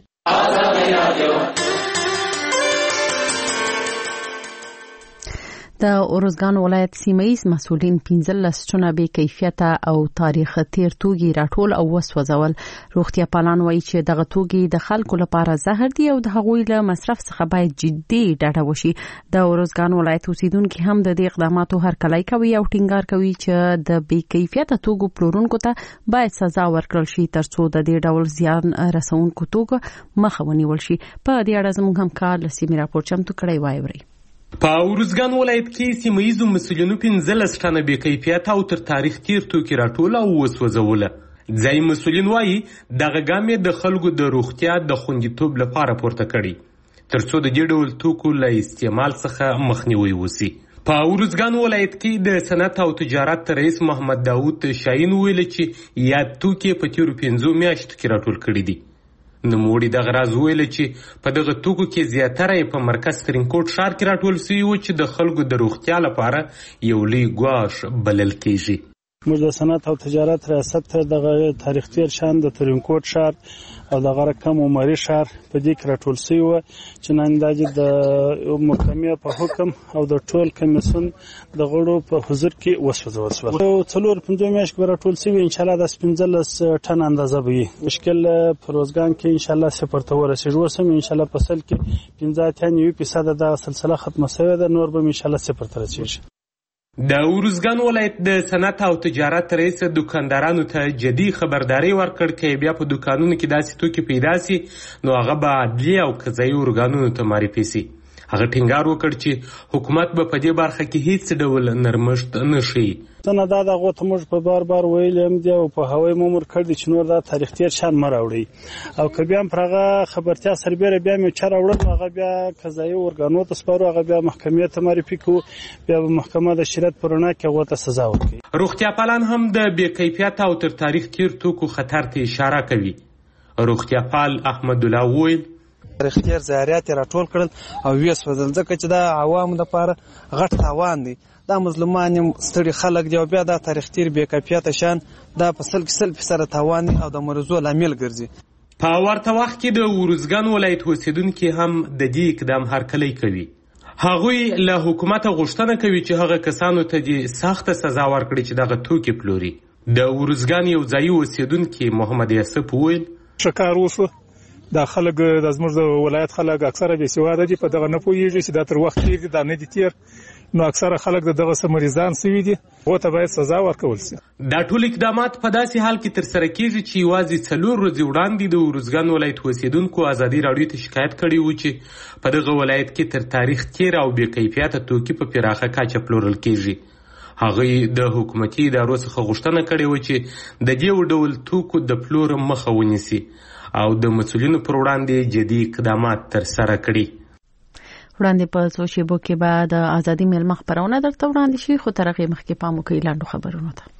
د ارزګان ولایت سیمه‌یز مسؤلین 15 ټنه بې کیفیته او تاریخ تیر توګي راټول او وسوځول. روغتیا پالان وایي چې دغه توګي د خلکو لپاره زهر دي او د هغوی له مصرف څخه باید جدي ډډه وشي. د ارزګان ولایت اوسیدونکو هم د دې اقداماتو هرکلی کوي او ټینګار کوي چې د بې کیفیته توګو پلورونکو ته باید سزا ورکړل شي ترڅو د دې ډول زیان رسونکو توګو مخه ونیول شي. په دې اړه زموږ همکار لسیمه راپور چمتو کړی وایي.
په ارزګان ولایت کې سیمه‌یزو مسؤلینو 15 ټنه بې کیفیته او تر تاریخ تیر توکي راټول او وسوځول. ځای مسؤلین وایي دغه ګام د خلکو د روغتیا د خوندیتوب لپاره پورته کړي ترڅو د دې ډول توکو له استعمال څخه مخنیوي وشي. په ارزګان ولایت کې د صنعت او تجارت رئیس محمد داوود شاهین ویل چې یاد توکي په تیرو 15 میاشتو کې راټول کړي دي. نوموړي دغه راز ویل چې په دغه توکو کې زیاتره په مرکز ترینکوټ ښار کې راټول شوي و چې د خلکو د روغتیا لپاره یو لوی ګواښ بلل کیږي.
موږ د صنعت او تجارت ریاست ته دغه تاریخ تیر شان د ترینکوټ ښار او دغه رقم عمري ښار په دې کې راټول شوي و چې نن د محکمې په حکم او د ټول کمیسیون د غړو په حضور کې وسوځول شول. 4-5 میاشتې به راټول شوي ان شاء الله د 15 ټن اندازه به وي. مشکل په روزګان کې ان شاء الله صفر ته ورسېږي. اوس هم ان شاء الله په سل کې 15% د سلسله ختمه شوې ده، نور به ان شاء الله صفر ته رسېږي.
د ارزګان ولایت د صنعت او تجارت رئیس دکاندارانو ته جدي خبرداري ورکړ چې بیا په دکانونو کې داسې توکي پیدا سي نو هغه به عدلیه او قضایي ارګانونو ته معرفي سي. هغه ټینګار وکړ چې حکومت به په دې برخه کې هیڅ ډول نرمښت نه شي.
څنګه دا دغه ته موږ په بار ویل هم دی او په هوای مامور کړ دي چې نور دا تاریخ تیر شان مر راوړي او که بیا هم پرغه خبرتیا سربېره بیا مې چر راوړل هغه بیا قضایي ارګانو ته سپارو، هغه بیا محکمې ته معرفي کو، بیا محکمه د شریعت پر رڼا کې هغه ته سزا ورکړي.
روغتیا پالان هم د بې کیفیته او تر تاریخ تیر توکو خطر ته اشاره کوي. روغتیا پال احمد الله وویل
تاریخ تیر ضایعات راټول کړل او وسوځل ځکه چې دا عوامو لپاره غټ تاوان دی. دا مظلومان ستړي خلک دی او بیا دا تاریخ تیر بې کیفیته شان دا په 100% تاوان او د مرزو لامل ګرځي.
په ورته وخت کې د ارزګان ولایت اوسیدونکي هم د دې اقدام هرکلی کوي. هغوی له حکومت غوښتنه کوي چې هغه کسانو ته د سخته سزا ورکړي چې دغه توکي پلوري. د ارزګان یو ځایي اوسیدونکي محمد یاسف وویل
شکار وشو دا خلک د زموږ د ولایت خلک اکثره بې سواده دي، په دغه نه پوهېږي چې دا تر وخت تېر دي، دا نه دي تېر، نو اکثره خلک د دغه مریضان سوي دي، هغو ته باید سزا ورکول شي.
دا ټول اقدامات په داسې حال کې ترسره کېږي چې یوازې 4 ورځې وړاندې د ارزګان ولایت اوسیدونکو ازادي راډیو ته شکایت کړی و چې په دغه ولایت کې تر تاریخ تیر او بې کیفیته توکي په پراخه کچه پلورل کېږي هغه د حکومتي ادارو څخه غوښتنه کړې و چې د دې ډول توکو د پلور مخه ونیسي او د مسؤلینو پر وړاندې جدي اقدامات ترسره کړي.
وړاندې په څو شیبو کې به د ازادي میلمه خبرونه درته وړاندې شي، خو تر هغې مخکې پام وکړئ لاندو خبرونو ته.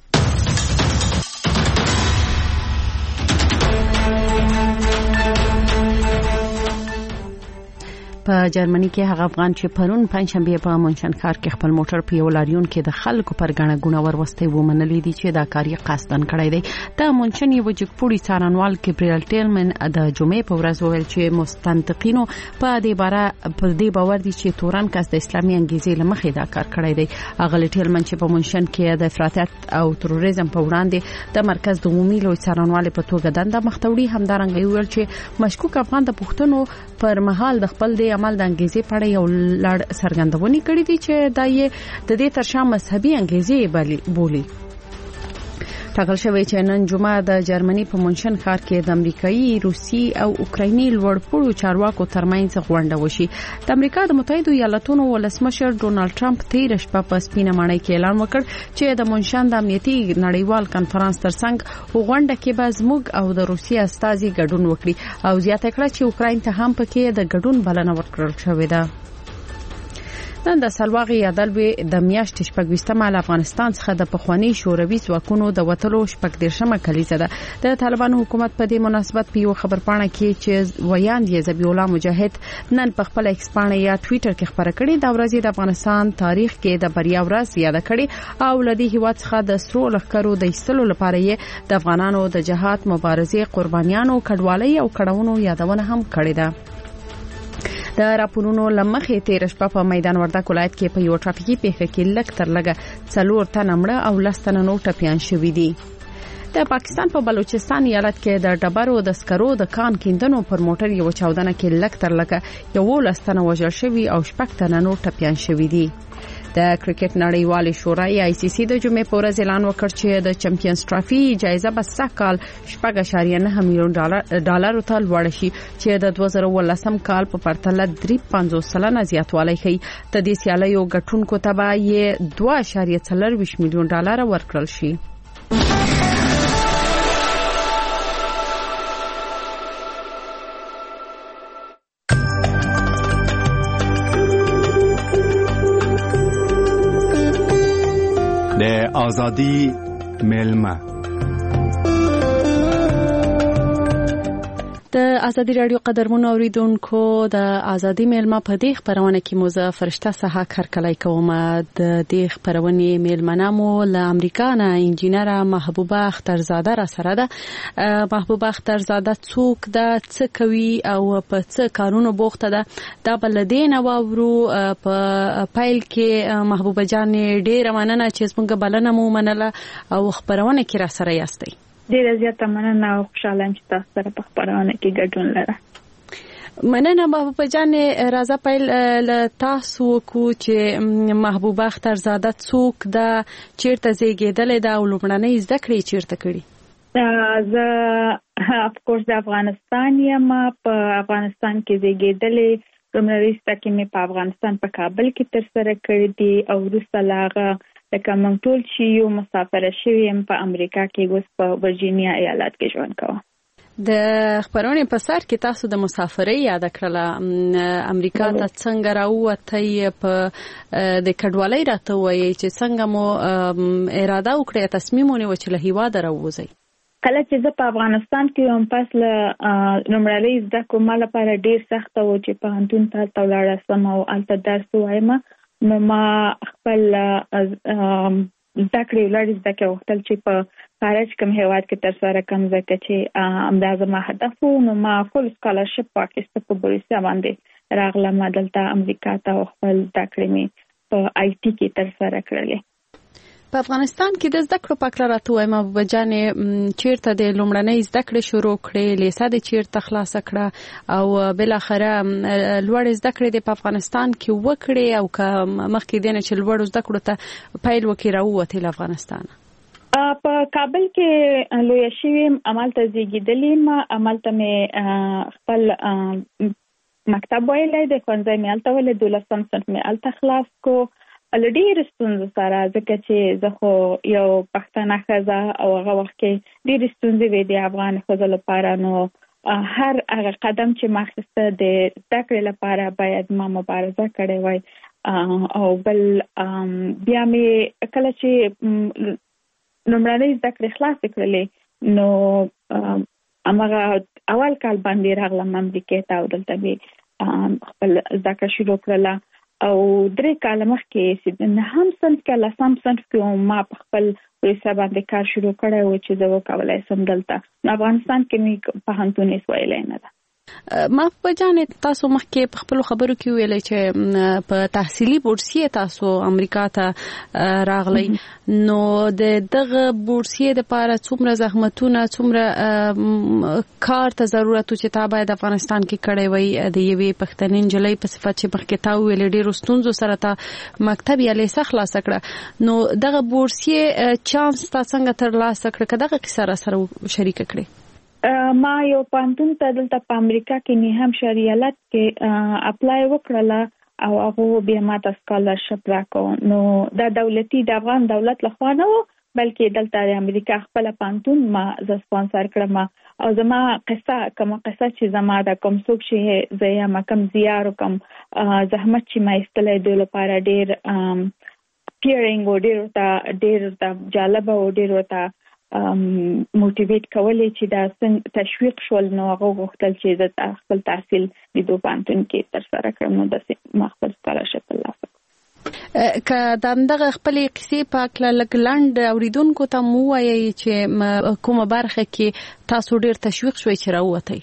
په جرمني کې هغه افغان چې پرون پنځشنبه په مونشن ښار کې خپل موټر په یو لاریون کې د خلکو پر غاڼه ګونه وروستي ومنلې دي چې دا کار یې قصدن کړی دی. د مونشن یو جګپوړي څارنوال کیبریل ټیلمن د جمعې په ورځ وویل چې مستنطقینو په دې باور دي چې تورن کس د اسلامي انګیزې لمخې دا کار کړی دی. هغه ټیلمن چې په مونشن کې د افراطیت او تروریزم په وړاندې د مرکز د عمومي لوی څارنوال په توګه دنده مختوړي همدارنګه ویل چې مشکوک افغان د پښتنو پر مهال د خپل د عمل د انګیزې په اړه یو لړ څرګندونې کړې دي چې دا یې د دې ترشا مذهبي انګیزې بولي. ټاکل شوی چې نن جمعه د جرمني په مونشن ښار کې د امریکایي، روسي او اوکرایني لوړپوړو چارواکو ترمنځ غونډه وشي. د امریکا د متحده ایالاتونو ولسمشر ډونالد ټرمپ تیر شپه په سپینه ماڼۍ کې اعلان وکړ چې د مونشن د امنیتي نړیوال کانفرنس ترڅنګ غونډه کې به زموږ او د روسي استازي ګډون وکړي او زیاته کړه چې اوکراین ته هم پکې د ګډون بلنه ورکړل شوې ده. نن د سلواغې یادلوي د میاشتې 26مه افغانستان څخه د پخوانی شوروي ځواکونو د وټلو 14مه کلیزه ده. د طالبانو حکومت په دې مناسبت په یو خبرپاڼه کې چې ویاند یې ذبیح الله مجاهد نن په خپل ایکس پاڼه یا ټوئیټر کې خبره کړې دا ورځ د افغانستان تاریخ کې د بریا ورځ یاد کړي او لدی هیواد څخه د سرو لښکرو د ایستلو لپاره یې د افغانانو د جهاد مبارزې قربانیانو کډوالۍ او کړهونو یادونه هم کړې ده. د راپورونو لمخې تیر شپه په میدان وردګ ولایت کې په یو ټرافیکي پیښه کې لږ تر لږه 4 تنه مړه او 10 تنه نور ټپیان شوي دي. د پاکستان په بلوچستان ایالت کې د ډبرو د سکرو د کان کیندنو پر موټر یو چاودنه کې لږ تر لږه 11 تنه وژل شوي او 6 تنه نور ټپیان شوي دي. د کرکټ نړیوال شورای ICC د جمعې په ورځ اعلان وکړ چې د چمپیونز ټرافي جایزه به سږکال 4.9 میلیون ډالر ته لوړ شي چې د 2018 کال په پرتله 3.50 زیاتوالی ښیي. د دې سیالیو ګټونکو ته به یې 2.4 میلیون ډالر ورکړل شي.
د ازادي میلمه
د ازادي رادیو قدرمنو اوریدونکو د ازادي میلمه په دې خبرونه کې مو زه فرشته صحه کارکلای کوم. د دې خبرونه میلمنه مو له امریکا نه انجینر محبوبه اخترزاده را سره ده. محبوبه اخترزاده څوک ده، څه کوي او په څه کارونو بوخته ده؟ دا بلدین او په پایل کې محبوبه جان ډیره مننه چې څنګه بلنه مو منله او خبرونه کې را سره یاستئ.
ډیره زیاته مننه او خوشاله یم چې تاسو سره په خبرونه کې ګډون لرم.
مننه محبوبه جان. راځه پیل له تاسو کو چې محبوبه اخترزاده څوک ده، چیرته زیږیدلې ده او لومړنۍ زده کړې چیرته کړې؟
زه اف کورس د افغانستان یم، په افغانستان کې زیږیدلې. لومړنۍ زده کړې مې په افغانستان په کابل کې ترسره کړې دي او وروسته له هغه لکه موږ ټول چې یو مسافره شوي یم په امریکا کې، اوس په ورجینیا ایالت کې ژوند کوم.
د خبرونې په سر کې تاسو د مسافرۍ یاد کړله. امریکا ته څنګه راووتئ؟ په د کډوالۍ راته وایي چې څنګه مو اراده وکړه، تصمیم ونیوه چې له هیواده راووځئ؟
کله چې زه په افغانستان کې وم، پس له لومړنۍ زده کړو ما لپاره ډېر سخته و چې پوهنتون ته ولاړه سم او هلته درس ووایم. نو ما خپل زده کړې ولاړې زده کړې غوښتل چې په خارج کوم هیواد کې ترسره کړم، ځکه چې همدا زما هدف و. نو ما فول سکالرشپ واخیسته په بوریسیا باندې راغلم دلته امریکا ته او خپل زده کړې مې په IT کې ترسره کړلې.
په افغانستان کې د زده کړو په اړه راته وایم محبوبه جان، چیرته د لومړنۍ زده کړې شروع کړې، لیسه دې چیرته خلاصه کړه او بل اخره لوړ زده کړې په افغانستان کې وکړې او که مخکې دینه چې لوړ زده کړو ته پیل وکړې راووتې له افغانستان؟
په کابل کې لویه شوې، همالته زیږېدلې یم، همالته مې خپل مکتب ویلی دی، ښوونځی مې هلته ویلی، 12 صنف مې هلته خلاص کو. ډېر ستونزې سره، ځکه چې زه خو یو پښتنه ښځه او هغه وخت کې ډېرې ستونزې وې د افغان ښځو لپاره. نو هر هغه قدم چې ما اخیسته د زده کړې لپاره باید ما مبارزه کړې وای. او بل بیا مې کله چې لومړنۍ زده کړې خلاصې کړلې نو هماغه اول کال باندې راغلم امریکې ته او دلته مې خپل زده کړه شروع کړله. او 3 کال مخکې چې نهم صنف کې لسم صنف کې ما په خپل پروسه باندې کار شروع کړی و چې زه وکولای سم دلته افغانستان کې مې پوهنتون هیڅ ویلی نه ده.
ما په جانې تاسو مخکې په خپل خبرو کې ویلي چې په تحصیلي بورسیه تاسو امریکا ته راغلی، نو دغه بورسیه د لپاره څومره زحمتونه څومره کار ته ضرورت چې تا باید افغانستان کې کړی وای د یوې پښتنې نجلۍ په صفت چې مخکې تا ویل ډېرو ستونزو سره تا مکتب یا لیسه خلاص کړه، نو دغه بورسیه چانس تا څنګه ترلاسه کړه که دغه کیسه را سره شریک کړې؟
ما یو پوهنتون ته دلته په امریکا کې نیو همشایر ایالت کې اپلای وکړله او هغه بیا ماته سکالرشپ راکړ. نو دا دولتي د افغان دولت لخوا نه و بلکې دلته د امریکا خپل پوهنتون ما ز سپانسر کړم او زما قصه چې زما د کوم څوک چې زه ما کم زیار کوم زحمت چې ما استلې د لپاره ډېر پیرینګ او ډېر جالب او ډېر وتا موټیویټ کولای چې دا تشویق شول. نو هغه غوښتل چې د خپل تحصیل د دوه پوهنتون کې ترسره کړم. نو د خپل سکالرشپ ترلاسه کړم.
که دغه خپلې قصې په اړه لږ لنډ اوریدونکو ته مو ووایئ چې کومه برخه کې تاسو ډېر تشویق شوئ چې راووتئ؟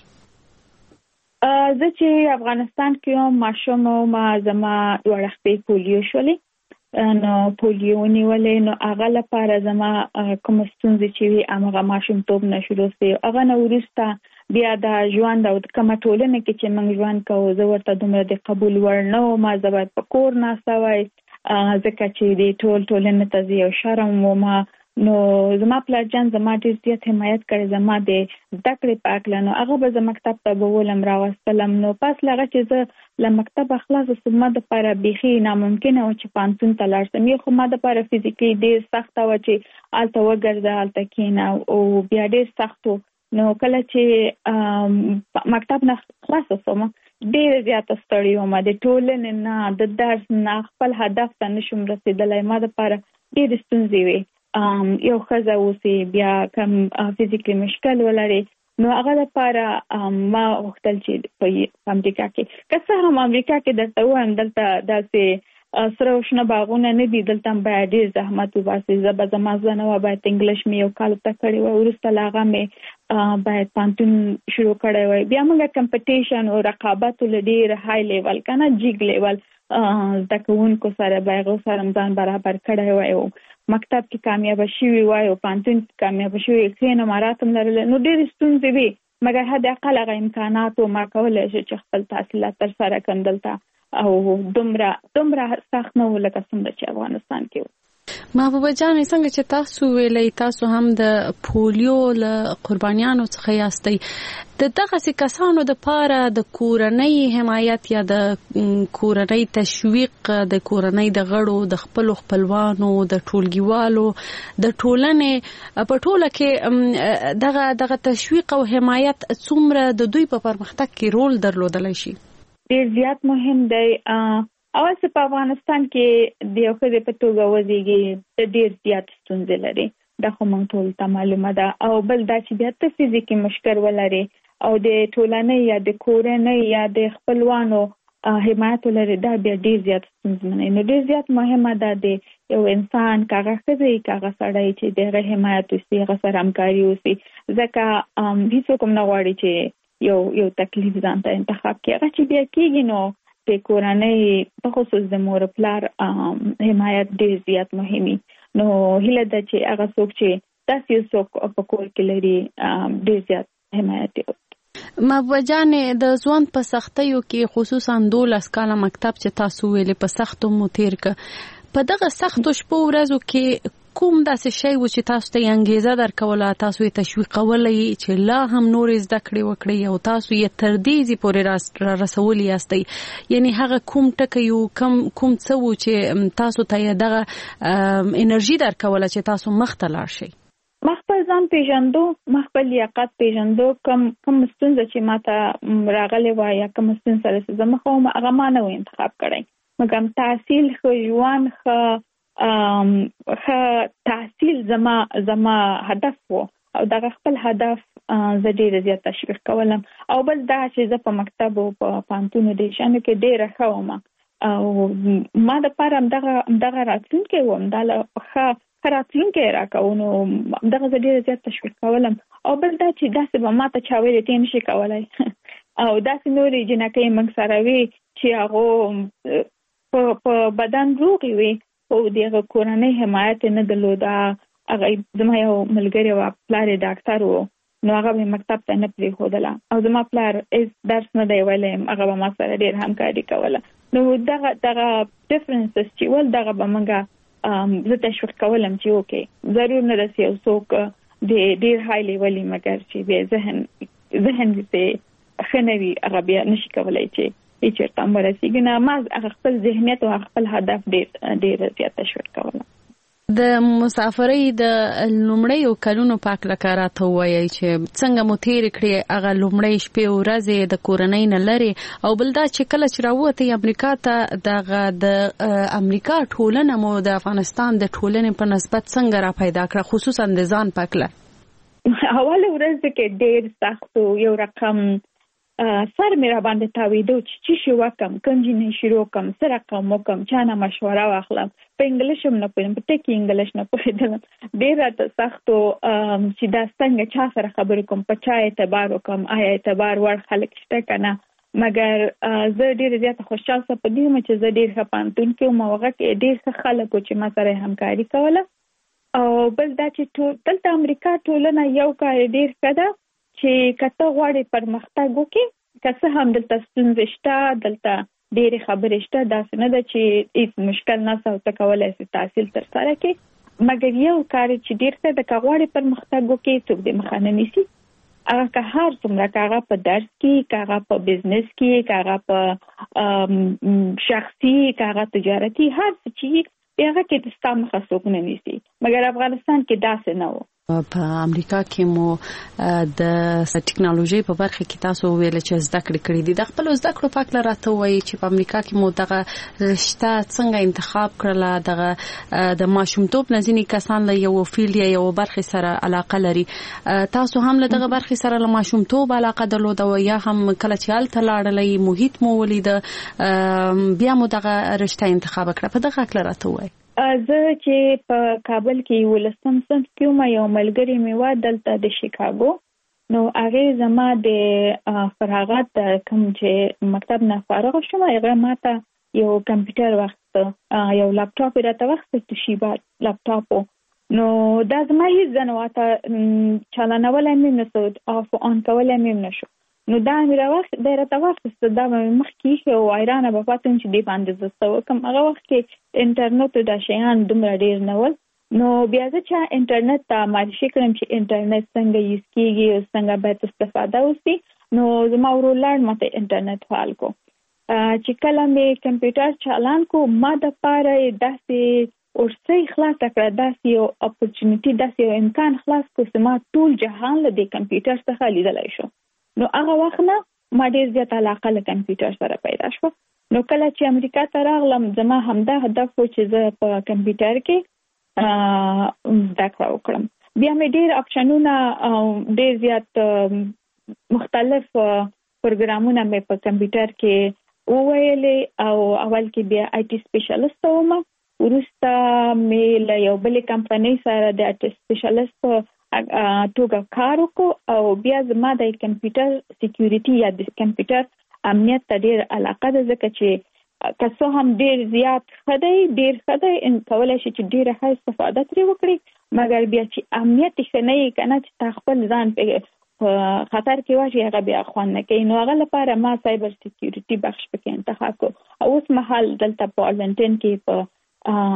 زه چې افغانستان کې یم ماشوم ما زما دوه خپې پولیو شولې، نو پولیو نیولې، نو هغه لپاره زما کوم ستونزې چې وي هغه ماشومتوب نه شروع شوې. هغه نه وروسته بیا د ژوند او د کومه ټولنه کې چې موږ ژوند کوو زه ورته دومره د قبول وړ نه وم. زه باید په کور ناسته وای ځکه چې د ټولنې ته یو شرم وم. نو زما پلارجان زما ډېر زیات حمایت کړی زما د زده کړې په هکله. نو هغه به زه مکتب ته به ولم راوستلم. نو پس له هغه چې زه له مکتبه خلاصه شوم ما دپاره بیخي ناممکنه وه چې پوهنتون ته لاړ شم. یو خو ما دپاره فزیکلي ډېر سخته وه چې هلته وګرځه هلته کښېنه او بیا ډېر سخت و. نو کله چې مکتب نه خلاصه شوم ډېره زیاته ستړې وم، د ټولنې نه د درس نه خپل هدف ته نشم رسېدلی. ما دپاره ډېرې ستونزې وې. یو ښځه اوسې بیا کم فزیکلي مشکل ولري، نو هغه لپاره ما غوښتل چې په امریکا کې که څه هم امریکا کې درته ووایم دلته داسې سره او شنه باغونه نه دي، دلته هم باید ډېر زحمت وباسي. زه به زما زنه وه باید انګلیش مې یو کال زده کړی وای، وروسته له هغه مې باید پوهنتون شروع کړی وای. بیا موږ کمپټیشن او رقابت له ډېر های لیول که نه جیګ لیول زده کوونکو سره به هغو سره ځان برابر کړی وای او مکتب کې کامیابه شوي وای او پوهنتون کې کامیابه شوي ښې نمرات هم لرل. نو ډېرې ستونزې وي مګر حد اقل هغه امکاناتو ما کولی شو چې خپل تحصیلات ترسره کړم دلته او دومره سخت نه و لکه څومره چې افغانستان کې و.
محبوبه جانې څنګه چې تاسو ویلئ تاسو هم د پولیو له قربانیانو څخه یاستئ، د دغسې کسانو دپاره د کورنۍ حمایت یا د کورنۍ تشویق د کورنۍ د غړو د خپلو خپلوانو د ټولګیوالو د ټولنې په ټوله کې دغه تشویق او حمایت څومره د دوی په پرمختګ کې رول درلودلی شي؟
ډېر زیات مهم دی. اول څه په افغانستان کې د یو ښځې په توګه وزیږي ډېر زیات ستونزې لري، دا خو موږ ټول ته معلومه ده. او بل دا چې بیا ته فزیکي مشکل ولري او د ټولنۍ یا د کورنۍ یا د خپلوانو حمایت ولري، دا بیا ډېر زیات ستونزمن. نو ډېر زیات مهمه ده د یو انسان که هغه ښځه که هغه سړی چې د هغه حمایت وسي، هغه سره همکاري وسي، ځکه هېڅوک هم نه غواړي چې یو تکلیف ځان ته انتخاب کړي. هغه چې بیا کېږي نو د کورنۍ په خصوص د مور پلار حمایت ډېر زیات مهمي. نو هیله ده چې هغه څوک چې داسې یو څوک په کور کې لري ډېر زیات حمایت یې وکړي.
محبوبه جانې د ژوند په سختیو کې خصوصا 12 کاله مکتب چې تاسو ویلې په سختو مو تیر که، په دغه سختو شپو ورځو کې کوم داسې شی و چې تاسو ته انګیزه درکوله، تاسو یې تشویقولې چې لا هم نور زده کړې وکړي او تاسو یې تر دې پورې رسولي یاستئ؟ یعنی هغه کوم ټکی یو کوم څه و چې تاسو ته دغه انرژي درکوله چې تاسو مخ ته لاړ شئ؟
خپل ځان پیژندو، خپل لیاقت پیژندو، کوم ستونزه چې ماته راغلې وای یا کوم ستونزه سره زه مخ وم هغه ما نه انتخاب کړی. مګر تحصیل خو ژوند خو تحصیل زما هدف وو او دا خپل هدف زه ډېر زیات تشویق کولم. او بل دا چې زه په مکتب او په پانتونو د شانو کې ډېر ښه وم او ما د پاره دغه راتلونکي وم دا راتلونکي راکاو، نو دغه زه ډېر زیات تشویق کولم. او بل دا چې داسې به ما ته چا ویلې ته نشي کولی او داسې نورې جنکۍ موږ سره وي چې هغو په بدن روغې وي او د هغه کورنۍ حمایت نه درلوده. هغه زما یو ملګری وه، پلار یې ډاکټر و، نو هغه به مکتب ته نه پرېښودله او زما پلار درس نه دی ویلی، هغه به ما سره ډېر همکاري کوله. نو دغه ډفرنسز چې ول دغه به موږ زه تشویق کولم چې اوکې ضرور نه رسي یو څوک د ډېر های لیولي، مګر چې بیا ذهن دې ښه نه وي هغه بیا نشي کولی چې هېڅ چېرته هم ورسېږي. نه، ما هغه خپل ذهنیت او خپل هدف ډېر زیات تشویق کولم.
د مسافرۍ د لومړیو کلونو په هکله راته ووایئ چې څنګه مو تېرې کړې هغه لومړۍ شپې ورځې د کورنۍ نه لرې، او بل دا چې کله چې راووتئ امریکا ته دغه د امریکا ټولنه مو د افغانستان د ټولنې په نسبت څنګه را پیدا کړه، خصوصا د ځان په هکله؟
اوله ورځ کې ډېر سخت و، یو رقم سر مې را باندې تاویدو چې شي وکم، کوم جنې شروع کم، څه رقم وکم، چا نه مشوره واخلم. په انګلیش هم نه پوهېدم، په ټکي انګلیش نه پوهېدلم. ډېر راته سخت و چې دا څنګه چا سره خبرې کوم، په چا اعتبار وکم، آیا اعتبار وړ خلک شته که نه. مګر زه ډېره زیاته خوشحال سم په دې وم چې زه ډېر ښه پوهنتون کې وم او هغه کې ډېر ښه خلک و چې ما سره یې همکاري کوله. او بل دا چې دلته امریکا ټولنه یو کار ډېر ښه ده چې که ته غواړې پرمختګ وکړې، که څه هم دلته ستونزې شته، دلته ډېرې خبرې شته، داسې نه ده چې هېڅ مشکل نشته او ته کولی شې تحصیل ترسره کړې. مګر یو کار چې ډېر ښه ده، که غواړې پرمختګ وکړې څوک دې مخه نه نیسي. هغه که هر څومره، که هغه په درس کې، که هغه په بزنس کې، که هغه په شخصي، که هغه تجارتي، هر څه چې هغه کې د ستا مخه څوک نه نیسي. مګر افغانستان کې داسې نه و.
په امریکا کې مو د ټکنالوژي په برخه کې تاسو ویل چې زده کړې کړې دي، د خپل زده کړو په اړه راته وایي چې په امریکا کې مو دغه رشته څنګه انتخاب کړله؟ دغه د ماشومتوب نه ځینې کسان له یو فیلډ یا یو برخې سره علاقه لري، تاسو هم له دغه برخې سره له ماشومتوب علاقه درلوده یا هم کله چې هلته لاړلئ محیط مو ولیده بیا مو دغه رشته انتخاب کړه؟ په دغه اړه راته وایي.
زه چې په کابل کې 11م صنف کې وم، یو ملګری مې و دلته د شیکاګو، نو هغې زما د فراغت کوم چې مکتب نه فارغ شوم هغه ماته یو کمپیوټر واخیسته، یو لپټاپ یې راته واخیسته، توشیبا لپټاپ و. نو دا زما هېڅ زه نه واته چالانولی مې نه شو، آف آن کولی مې نه شو. نو دا مې راته واخیسته، دا به مې مخکې ایښې او حیرانه به پاتې وم چې دې باندې زه څه وکړم. هغه وخت کې انټرنټ دا شیان دومره ډېر نه ول، نو بیا زه چې انټرنټ ته معرفي کړم چې انټرنټ څنګه یوز کېږي او څنګه باید استفاده وشي، نو زما ورور لاړ ماته انټرنټ فعال کو. چې کله مې کمپیوټر چالان کو، ما دپاره داسې ورسۍ خلاصه کړه، داسې یو اپورچونیټي، داسې یو امکان خلاص کو چې ما ټول جهان له دې کمپیوټر څخه لیدلی شو. نو هغه وخت نه ما ډېر زیات علاقه له کمپیوټر سره پیدا شوه. نو کله چې امریکا ته راغلم زما همدا هدف و چې زه په کمپیوټر کې زده کړه وکړم. بیا مې ډېر اپشنونه ډېر زیات مختلف پروګرامونه مې په کمپیوټر کې وویلې او اول کې بیا آی ټي سپیشلیست وم، وروسته مې له یو بلې کمپنۍ سره د آی ټي سپیشلیست په توګه کار وکړو او بیا زما د کمپیوټر سکیورټي یا د کمپیوټر امنیت ته ډېر علاقه ده، ځکه چې که څه هم ډېر زیات ښه دی کولی شي چې ډېره ښه استفاده ترې وکړي، مګر بیا چې امنیت یې ښه نه وي که نه چې تا خپل ځان په خطر کې واچي هغه بیا خوند نه کوي. نو هغه لپاره ما سایبر سکیورټي بخش پکې انتخاب کړو او اوس مهال دلته په آرلنټن کې په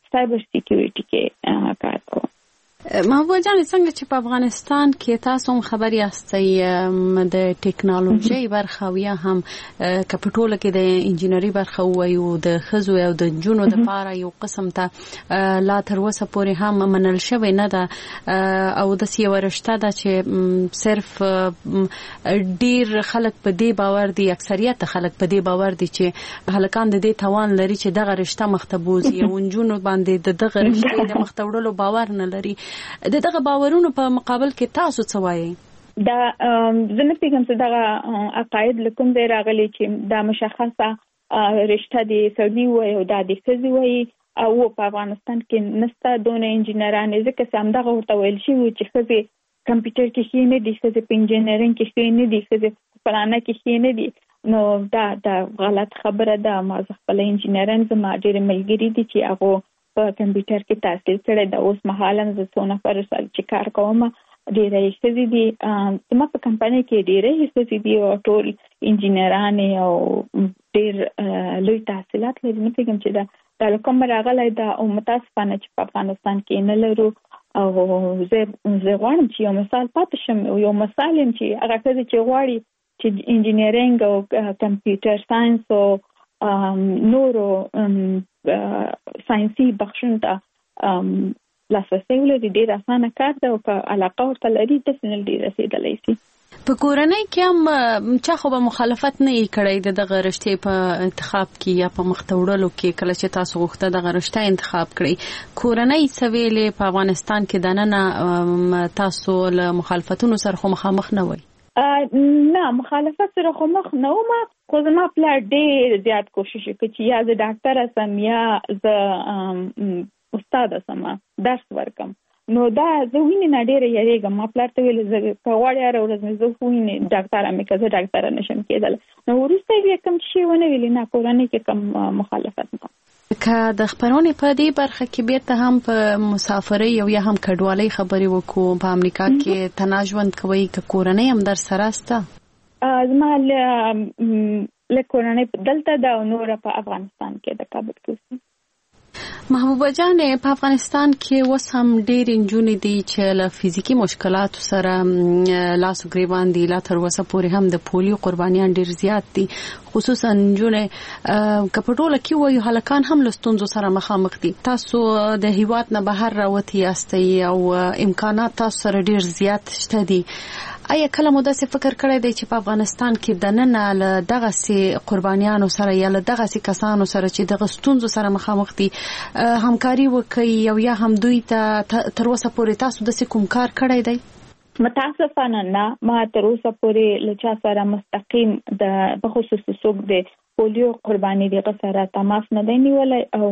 سایبر سکیورټي کې کار کوم.
محبوبه جان څنګه چې په افغانستان کې تاسو هم خبر یاستئ د ټیکنالوژي برخه یا هم کپټول کې د انجینری برخه وایو د خزو او د جنونو د پاره یو قسم ته لا تر اوسه پورې هم منل شوی نه ده او د سی ورشته ده چې صرف ډیر خلک په دې باور دي، اکثریت خلک په دې باور دي چې هلکان د دې توان لري چې دغه رشته مختبوزي او جنونو باندې دغه رشته د مختوړلو باور نه لري. د دغه باورونو په مقابل کې تاسو څه وایي؟
دا زنه پیغام څه دغه عقاید لکم دی راغلي چې دا مشخصه رشته دی سعودي وای او د خزي وای او په افغانستان کې نستا دونه انجینران ځکه سم دغه ورته ویل شي چې خزي کمپیوټر کې شي نه دي، خزي په انجینرینګ کې شي نه دي، خزي پلانه کې شي نه دي. نو دا غلط خبره ده. ما خپل انجینران زما ډېر ملګری دي چې هغه په کمپیوټر کې تحصیل کړی د اوس مهاله زه څو نفر سره چې کار کوم ډېرې ښځې دي. زما په کمپنۍ کې ډېرې ښځې دي او ټول انجینران او ډېر لوی تحصیلات لري. نه پوهېږم چې دا کوم راغلی ده او متاسفانه چې په افغانستان کې نه لرو. او زه غواړم چې یو مثال پاتې شم. یو مثال یم چې هغه ښځې چې غواړي چې انجینرینګ او کمپیوټر ساينس او نورو ساينسي بخشونو ته لاسرسي ولري. ډېر اسانه کار ده او که علاقه ورته لري ډیفینټلی رسېدلی شي.
په کورنۍ کې هم چا خو به مخالفت نه یې کړی دغه رشتې په انتخاب کې یا په مختوړلو کې کله چې تاسو غوښته دغه رشته انتخاب کړئ. کورنۍ څه ویلې؟ په افغانستان کې دننه تاسو له مخالفتونو سره خو مخامخ نه وئ؟
نه مخالفت سره خو مخ نه وم، خو زما پلار ډېر زیات کوشش وکړ چې یا زه ډاکټره سم یا زه استاده سم درس ورکم. نو دا زه وینې نه ډېره یریږم. ما پلار ته ویل زه که غواړې هره ورځ مې زه وینې ډاکټره مې که زه ډاکټره نشم کېدلی. نو وروسته یې کوم شی ونه ویلې نه کورنۍ کې کوم مخالفت نه.
که د خبرونې په دې برخه کې بیرته هم په مسافرۍ او یا هم کډوالۍ خبرې وکړو، په امریکا کې تنها ژوند کوئ که کورنۍ هم در سره سته؟
زما له کورنۍ دلته ده او نوره په افغانستان کې د کابل کې.
محبوبه جان په افغانستان کې اوس هم ډېر نجونې دي چې له فزیکي مشکلاتو سره لاس و ګریوان دي. لا تر اوسه پورې هم د پولیو قربانیان ډېر زیات دي، خصوصا نجونې که په ټوله کې وایو هلکان هم له ستونزو سره مخامخ دي. تاسو د هیواد نه بهر راوتي یاستئ او امکانات تاسو سره ډېر زیات شته دي. آیا کله مو داسې فکر کړی دی چې په افغانستان کې دننه له دغسې قربانیانو سره یا له دغسې کسانو سره چې دغه ستونزو سره مخامخ دي همکاري وکړي او یا هم دوی ته تر اوسه پورې تاسو داسې کوم کار کړی دی؟
متاسفانه نه، ما تر اوسه پورې له چا سره مستقیم د بخصوص څوک د پولیو قرباني دغه سره تماس نه دی نیولی او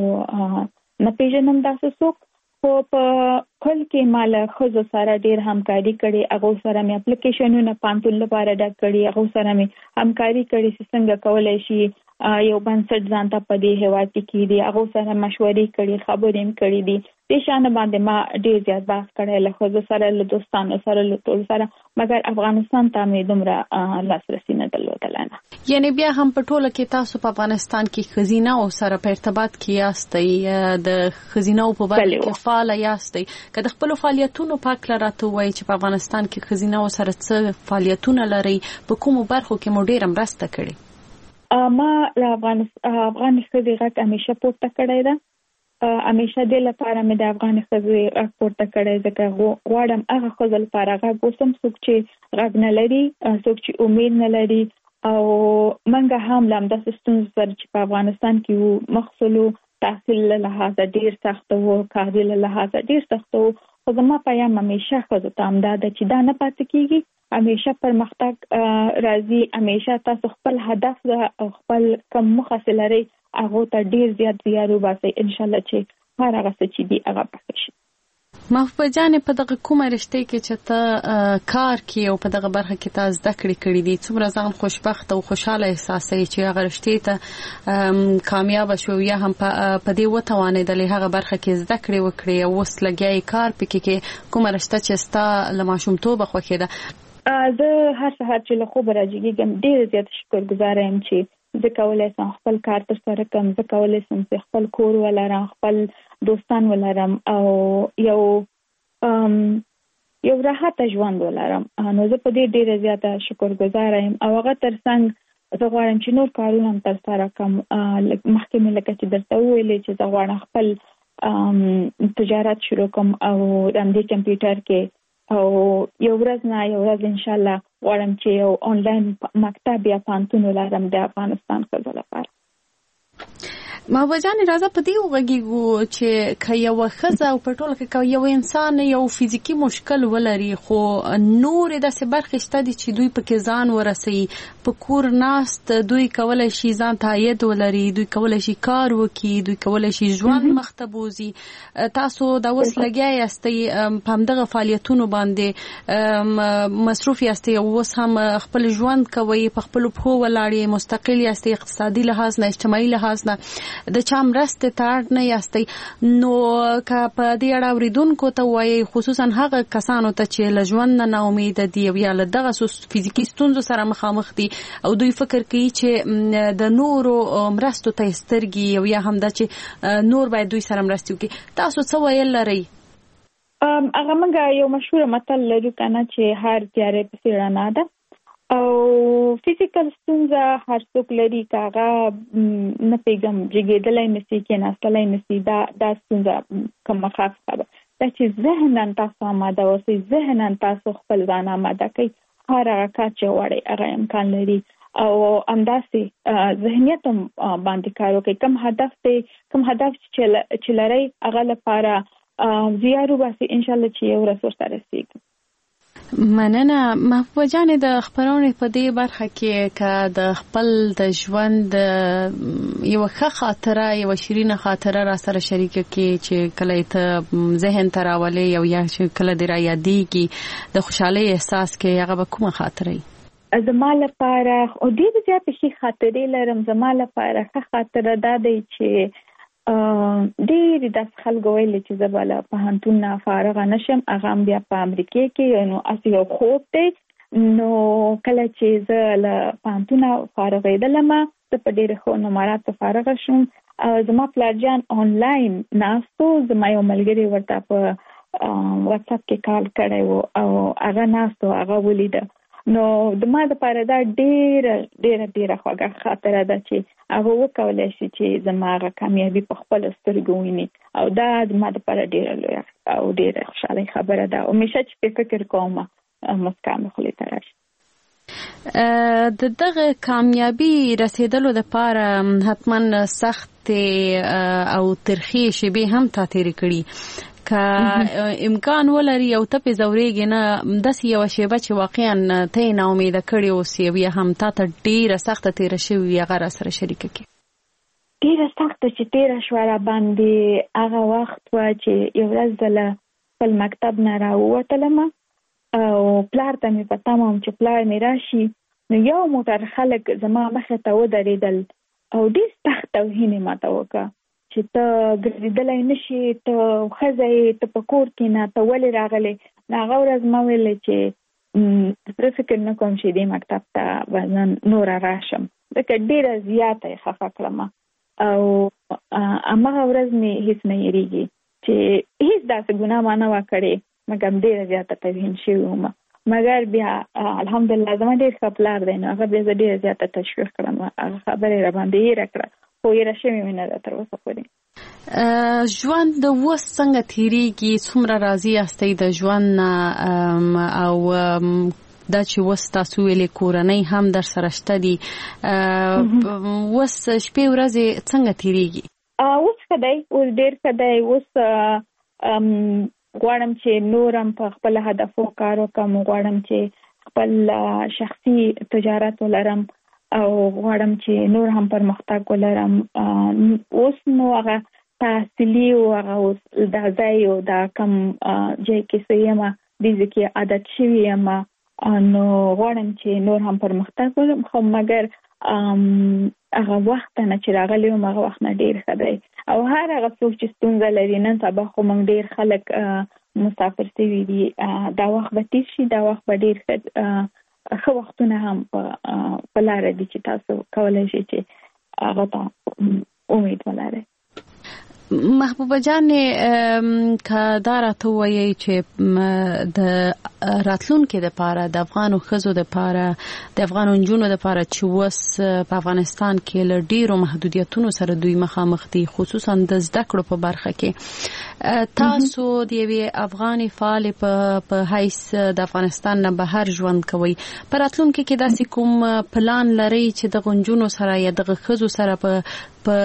نه پیژنم داسې څوک. خو په کل کې ما له ښځو سره ډېر همکاري کړې. هغو سره مې اپلیکیشنونه پانتون لپاره ډک کړي، هغو سره مې همکاري کړې چې څنګه کولی شي یو بنسټ ځان ته په دې هېواد کې کېږدي. هغو سره مشورې کړي، خبرې هم کړي دي. دې شانه باندې ما ډېر زیات بحث کړی له ښځو سره، له دوستانو سره، له ټولو سره، مګر افغانستان ته مې دومره لاسرسي نه درلودلی نه.
یعنې بیا هم په ټوله کې تاسو په افغانستان کې ښځینه‌و سره په ارتباط کې یاستئ، د ښځینه‌و په برخه کې فعاله یاستئ. که د خپلو فعالیتونو په هکله راته ووایئ چې په افغانستان کې ښځینه‌و سره څه فعالیتونه لرئ، په کومو برخو کې مو ډېره مرسته کړې؟
ما له افغان ښځې غږ همیشه پورته کړی ده. همیشه دې لپاره مې د افغان ښځې غږ پورته کړی ځکه غواړم هغه ښځو لپاره غږ اوسم څوک چې غږ نه لري، څوک چې امید نه لري. او منګه هم له همداسې ستونزو سره چې په افغانستان کې وو، مخصلو تحصیل له لحاظه ډېر سخت وو، کاري له لحاظه ډېر سخت وو. خو زما پیام همیشه ښځو ته همدا ده چې دا نه پاتې کېږي، همیشه پرمختګ راځي. همیشه تاسو خپل هدف او خپل کوم موخه چې لرئ هغو ته ډېر زیات زیار وباسئ، انشاءالله چې هر هغه څه چې دي هغه پاتې شي.
محبوبه جانې په دغه کومه رشته کې چې ته کار کې او په دغه برخه کې تا زده کړې کړې دي، څومره ځان خوشبخته او خوشاله احساسوي چې هغه رشتې ته کامیاب شو یا هم په دې وتوانېدلې هغه برخه کې زده کړې وکړې او اوس لګیا یې کار پکې کې کومه رشته چې ستا له ماشومتوبه خوښېده؟
زه هر سهار چې له خوبه راجګېږم ډېر زیات شکرګزاره یم چې زه کولای شم خپل کار تر سره کوم، زه کولای شم چې خپل کور ولرم، خپل دوستان ولرم او یو راحت ژوند ولرم. نو زه په دې ډیره زیاته شکرګزار یم او هغه ترڅنګ زه غواړم چې نور کارونه هم تر سره کوم. مخکې مې لکه چې درته وویلې چې زه غواړم خپل تجارت شروع کوم او د همدې کمپیوټر کې او یو ورځ ان شاء الله غواړم چې یو آنلاین مکتب یا پوهنتون ولرم د افغانستان ښځو لپاره.
محبوبه جان راځه په دې وغږیږو چې که یوه ښځه او په ټوله کې که یو انسان یو فزیکي مشکل ولري خو نورې داسې برخې شته دي چې دوی پکې ځان ورسوي، په کور ناست دوی کولی شي ځان ته عاید ولري، دوی کولی شي کار وکړي، دوی کولی شي ژوند مخته بوځي. تاسو دا اوس لګیا یاستئ په همدغه فعالیتونو باندې مصروف یاستئ او اوس هم خپل ژوند کوئ، په خپلو پښو ولاړ یې، مستقل یاستئ، اقتصادي لحاظ نه، اجتماعي لحاظ نه د چا مرستې ته اړ نه یاستئ. نو که په دې اړه اورېدونکو ته ووایئ، خصوصا هغه کسانو ته چې له ژوند نه ناامیده دي او یا له دغه فزیکي ستونزو سره مخامخ دي او دوی فکر کوي چې د نورو مرستو ته یې سترګې او یا هم دا چې نور باید دوی سره مرستې وکړي، تاسو څه ویل لرئ؟
هغه موږ یو مشهوره متل لرو کنه چې هر تیارې پسې رڼا ده او فزیکل ستونزه هر څوک لري، که هغه نه پیږم جګېدلی نشي، کېناستلی نشي، دا ستونزه کومه خاصه ده. دا چې ذهنا تاسو آماده اوسئ، ذهنا تاسو خپل ځان آماده کړئ، هر هغه کار چې غواړئ هغه امکان لري او همداسې ذهنیت هم باندې کار وکړئ. کوم هدف چې لرئ هغه لپاره زیار وباسئ، انشاءالله چې یو ورځ ورته رسیږي.
مننه محبوبه جان. د خبرونې په دې برخه کې که د خپل د ژوند یو ښه خاطره، یو شیرینه خاطره را سره شریکه کې چې کله ته ذهن ته راولې او یا چې کله دې را یادېږي د خوشحالۍ احساس کې، هغه به کومه خاطره وي؟
زما لپاره ډېرې زیاتې ښې خاطرې لرم. زما لپاره ښه خاطره دا دی چې ډېرې داسې خلکو ویلي چې زه به له پوهنتون نه فارغه نشم، هغه هم بیا په امریکا کې، نو هسې یو خوب دی. نو کله چې زه له پوهنتونه فارغېدلم، زه په ډېرې ښو نمراتو فارغه شوم او زما پلارجان آنلاین ناستو، زما یو ملګري ورته په واتساپ کې کال کړی و او هغه ناستو، هغه ولیده. نو د ما دپاره دا ډېره خوږه خاطره ده چې هغه وکولی شي چې زما هغه کامیابي په خپلو سترګو ویني او دا زما دپاره ډېره لویه او ډېره خوشحالۍ خبره ده. همیشه چې پې فکر کوم مسکا مې خولې ته راشي.
د دغه کامیابي رسیدلو دپاره حتما سختې او ترخې شیبې هم تا تېرې کړي. که امکان ولري او ته پې ځورېږې نه، داسې یوه شیبه چې واقعا ته یې ناامیده کړې اوسې او یا هم تا ته ډېره سخته تېره شوې وي، هغه را سره شریکه کړي.
ډېره سخته چې تېره شوه را باندې هغه وخت وه چې یو ورځ زه له خپل مکتب نه راووتلم او پلار ته مې په تمه وم چې پلار مې راشي، نو یو موټر خلک زما مخې ته ودرېدل او ډېر سخت توهین یې ماته وکړه چې ته ګرځېدلی نشي، ته ښځه یې، ته په کور کې نه، ته ولې راغلې؟ نو هغه ورځ ما ویلې چې زه فکر نه کوم چې دې مکتب ته به زه نوره راشم، ځکه ډېره زیاته یې خفه کړم او هماغه ورځ مې هېڅ نه هېرېږي چې هېڅ داسې ګناه ما نه وه کړې، مګر ډېره زیاته توهین شوې وم. مګر بیا الحمدلله زما ډېر ښه پلار دی، نو هغه بیا زه ډېره زیاته تشویق کړم، هغه خبرې را باندې هېره کړه، خو هېره شوې مې نه ده تر اوسه پورې.
ژوند اوس څنګه تېرېږي؟ څومره راضي یاستئ د ژوند نه او دا چې اوس تاسو ویلې کورنۍ هم در سره شته دي، اوس شپې ورځې څنګه تېرېږي؟
اوس ښه دی، اوس ډېر ښه دی. اوس غواړم چې نور هم په خپل هدفو کار وکړم، غواړم چې خپل شخصي تجارت ولرم او غواړم چې نور هم پرمختګ ولرم. اوس نو هغه تحصیلي او هغه اوس دا ځای او دا کم ځای کې څه یم، دې ځای کې عادت شوې یم، نو غواړم چې نور هم پرمختګ ولرم، خو مګر هغه وخت نه چې راغلی وم هغه وخت نه ډېر ښه دی او هر هغه څوک چې ستونزه لري، نن سبا خو موږ ډېر خلک مسافر سوي دي، دا وخت به تېر شي، دا وخت به ډېر ښه ښه وختونه هم په لاره دي چې تاسو کولای شئ چې هغه ته امید ولرئ.
محبوبه جان که دا راته وایي چې د راتلونکي لپاره د افغانو ښځو لپاره د افغانو نجونو لپاره چې وس په افغانستان کې له ډیرو محدودیتونو سره دوی مخامخ دي خصوصا د زده کړو په برخه کې تاسو د یوې افغاني فعال په حیث د افغانستان نه بهر ژوند کوي په راتلونکي کې داسې کوم پلان لري چې د غنجونو سره یا د ښځو سره په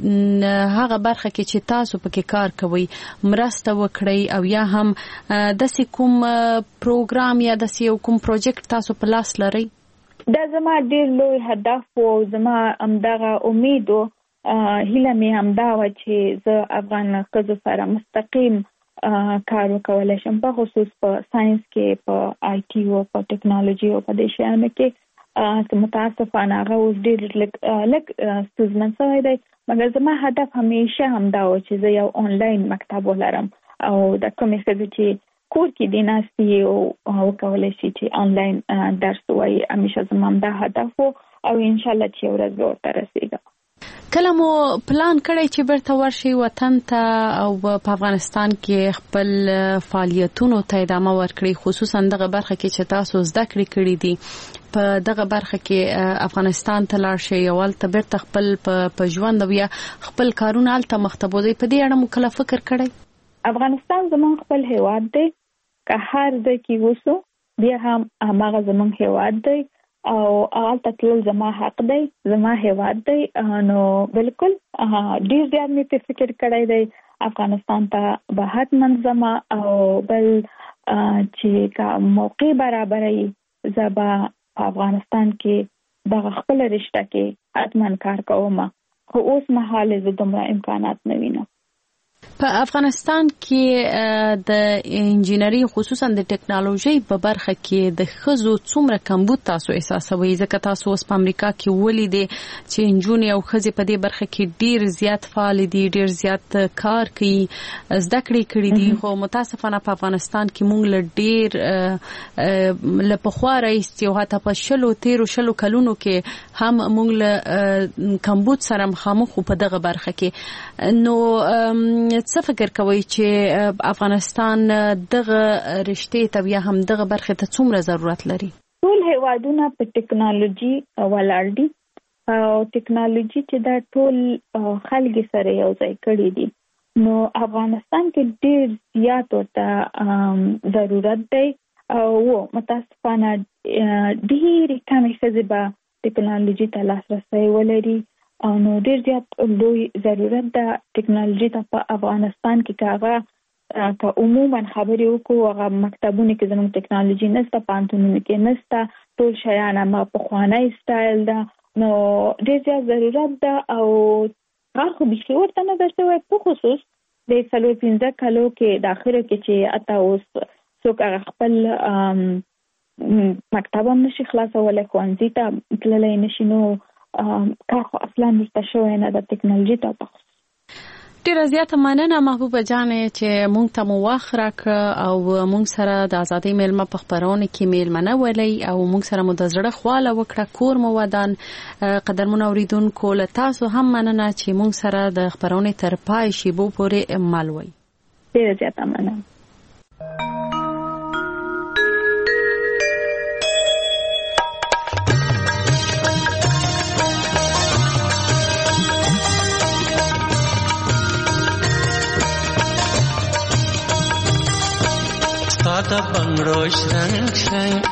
هغه برخه کې چې تاسو پکې کار کوي مرسته وکړئ او یا هم داسې کوم پروګرام یا داسې کوم پروجیکټ تاسو په لاس لرئ؟
دا زما ډیر لوی هدف او زما همدغه امید او هیله مې همدا و چې زه افغان ښځو سره مستقیم کار وکولای شم په خصوص په ساينس کې په آی ټي او په ټیکنالوژي او په دې شیانو کې متاسفانه هغه اوس ډېر لږ ستونزمن شوی دی مګر زما هدف همیشه همدا و چې زه یو آنلاین مکتب ولرم او د کومې ښځې چې کور کې دي ناستې او وکولی شي چې آنلاین درس ووایي همیشه زما همدا هدف و او انشاءالله چې یو ورځ به ورته رسېږم.
کله مو پلان کړی چې بیرته ورشي وطن ته او په افغانستان کې خپل فعالیتونو ته ادامه ورکړي خصوصا دغه برخه کې چې تاسو زده کړې کړې دي په دغه برخه کې افغانستان ته لاړ شئ او هلته بیرته خپل په ژوند او یا خپل کارونه هلته مخته بوځئ په دې اړه مو کله فکر کړی؟
افغانستان زموږ خپل هیواد دی که هر ځای کې اوسو بیا هم هماغه زموږ هیواد دی او هلته تلل زما حق دی زما هیواد دی نو بالکل ډیر زیات مې په فکر کړی دی افغانستان ته به حتما زما او بل چې که موقع برابروي زه به په افغانستان کې دغه خپل رشته کې حتما کار کوم خو اوس مهال زه دومره امکانات نه وینم.
په افغانستان کې د انجینری خصوصا د ټیکنالوژي په برخه کې د ښځو څومره کمبود تاسو احساسوي ځکه تاسو اوس په امریکا کې ولیدې چې نجونې او ښځې په دې برخه کې ډیر زیات فعال دي ډیر زیات کار کوي زده کړې کړې دي خو متاسفانه په افغانستان کې موږ له ډیر له پخوا راهیسې او حتی په شلو کلونو کې هم موږ له کمبود سره مخامخ په دغه برخه کې نو څه فکر کوي چې افغانستان دغه رشتې ته یا هم دغه برخه ته څومره ضرورت لري؟
ټول هیوادونه په ټیکنالوژي ولاړ دي او ټیکنالوژي چې دا ټول خلک سره یو ځای کړي دي نو افغانستان کې ډیر زیات ورته ضرورت دی او متاسفانه ډیر کمې ښځې به ټیکنالوژي ته لاسرسی ولري او نو ډیر زیات لوی ضرورت ده ټیکنالوژي ته په افغانستان کې کاغه که عموما خبرې وکړو هغه مکتبونه کې زموږ ټیکنالوژي نشته پوهنتونونو کې نشته ټول شیان هغه پخوانی سټایل ده نو ډیر زیات ضرورت ده او هغه خو بیخي ورته نه ده شوی په خصوص د 15 کالو کې د اخره کې چې اته اوس څوک هغه خپل مکتب هم نشي خلاصولی ښوونځي ته تللی نشي نو کار خو اصلا نشته شوی نه د ټیکنالوژي ته په
ډیره زیاته مننه محبوبه جانې چې مونږ ته مو وخت راکړ او مونږ سره د ازادۍ میلمه په خپرونه کې میلمنه ولې او مونږ سره مو د زړه خواله وکړه کور مو ودان قدرمن اوریدونکو له تاسو هم مننه چې مونږ سره د خپرونه تر پای شیبو پورې مل وي.
ډیره زیاته مننه.
Sada bangro shrang shrang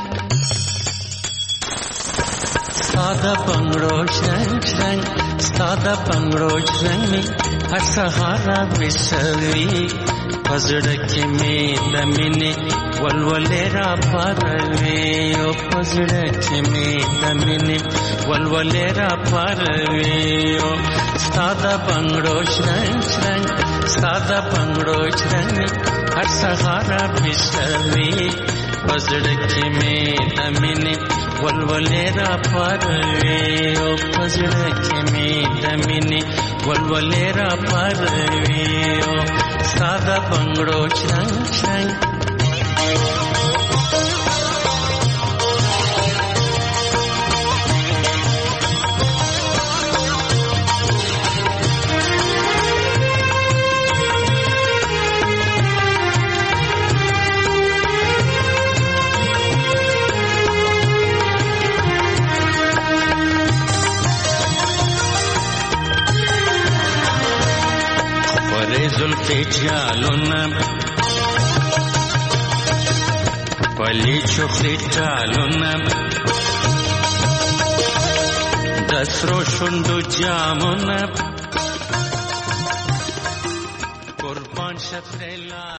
Sada bangro shrang shrang Sada bangro shrang me har sahara bisavi Pazdak me damine walwalera parve O pazdak me damine walwalera parve O Sada bangro shrang shrang Sada bangro shrang me har sahara bisavi pazdak mein damine walwalera parve o pazdak mein damine walwalera parve o sada bangro chang chang جالونه پلی چوخلی ټالونه د سرو شونډو جامونه قربان شفرلا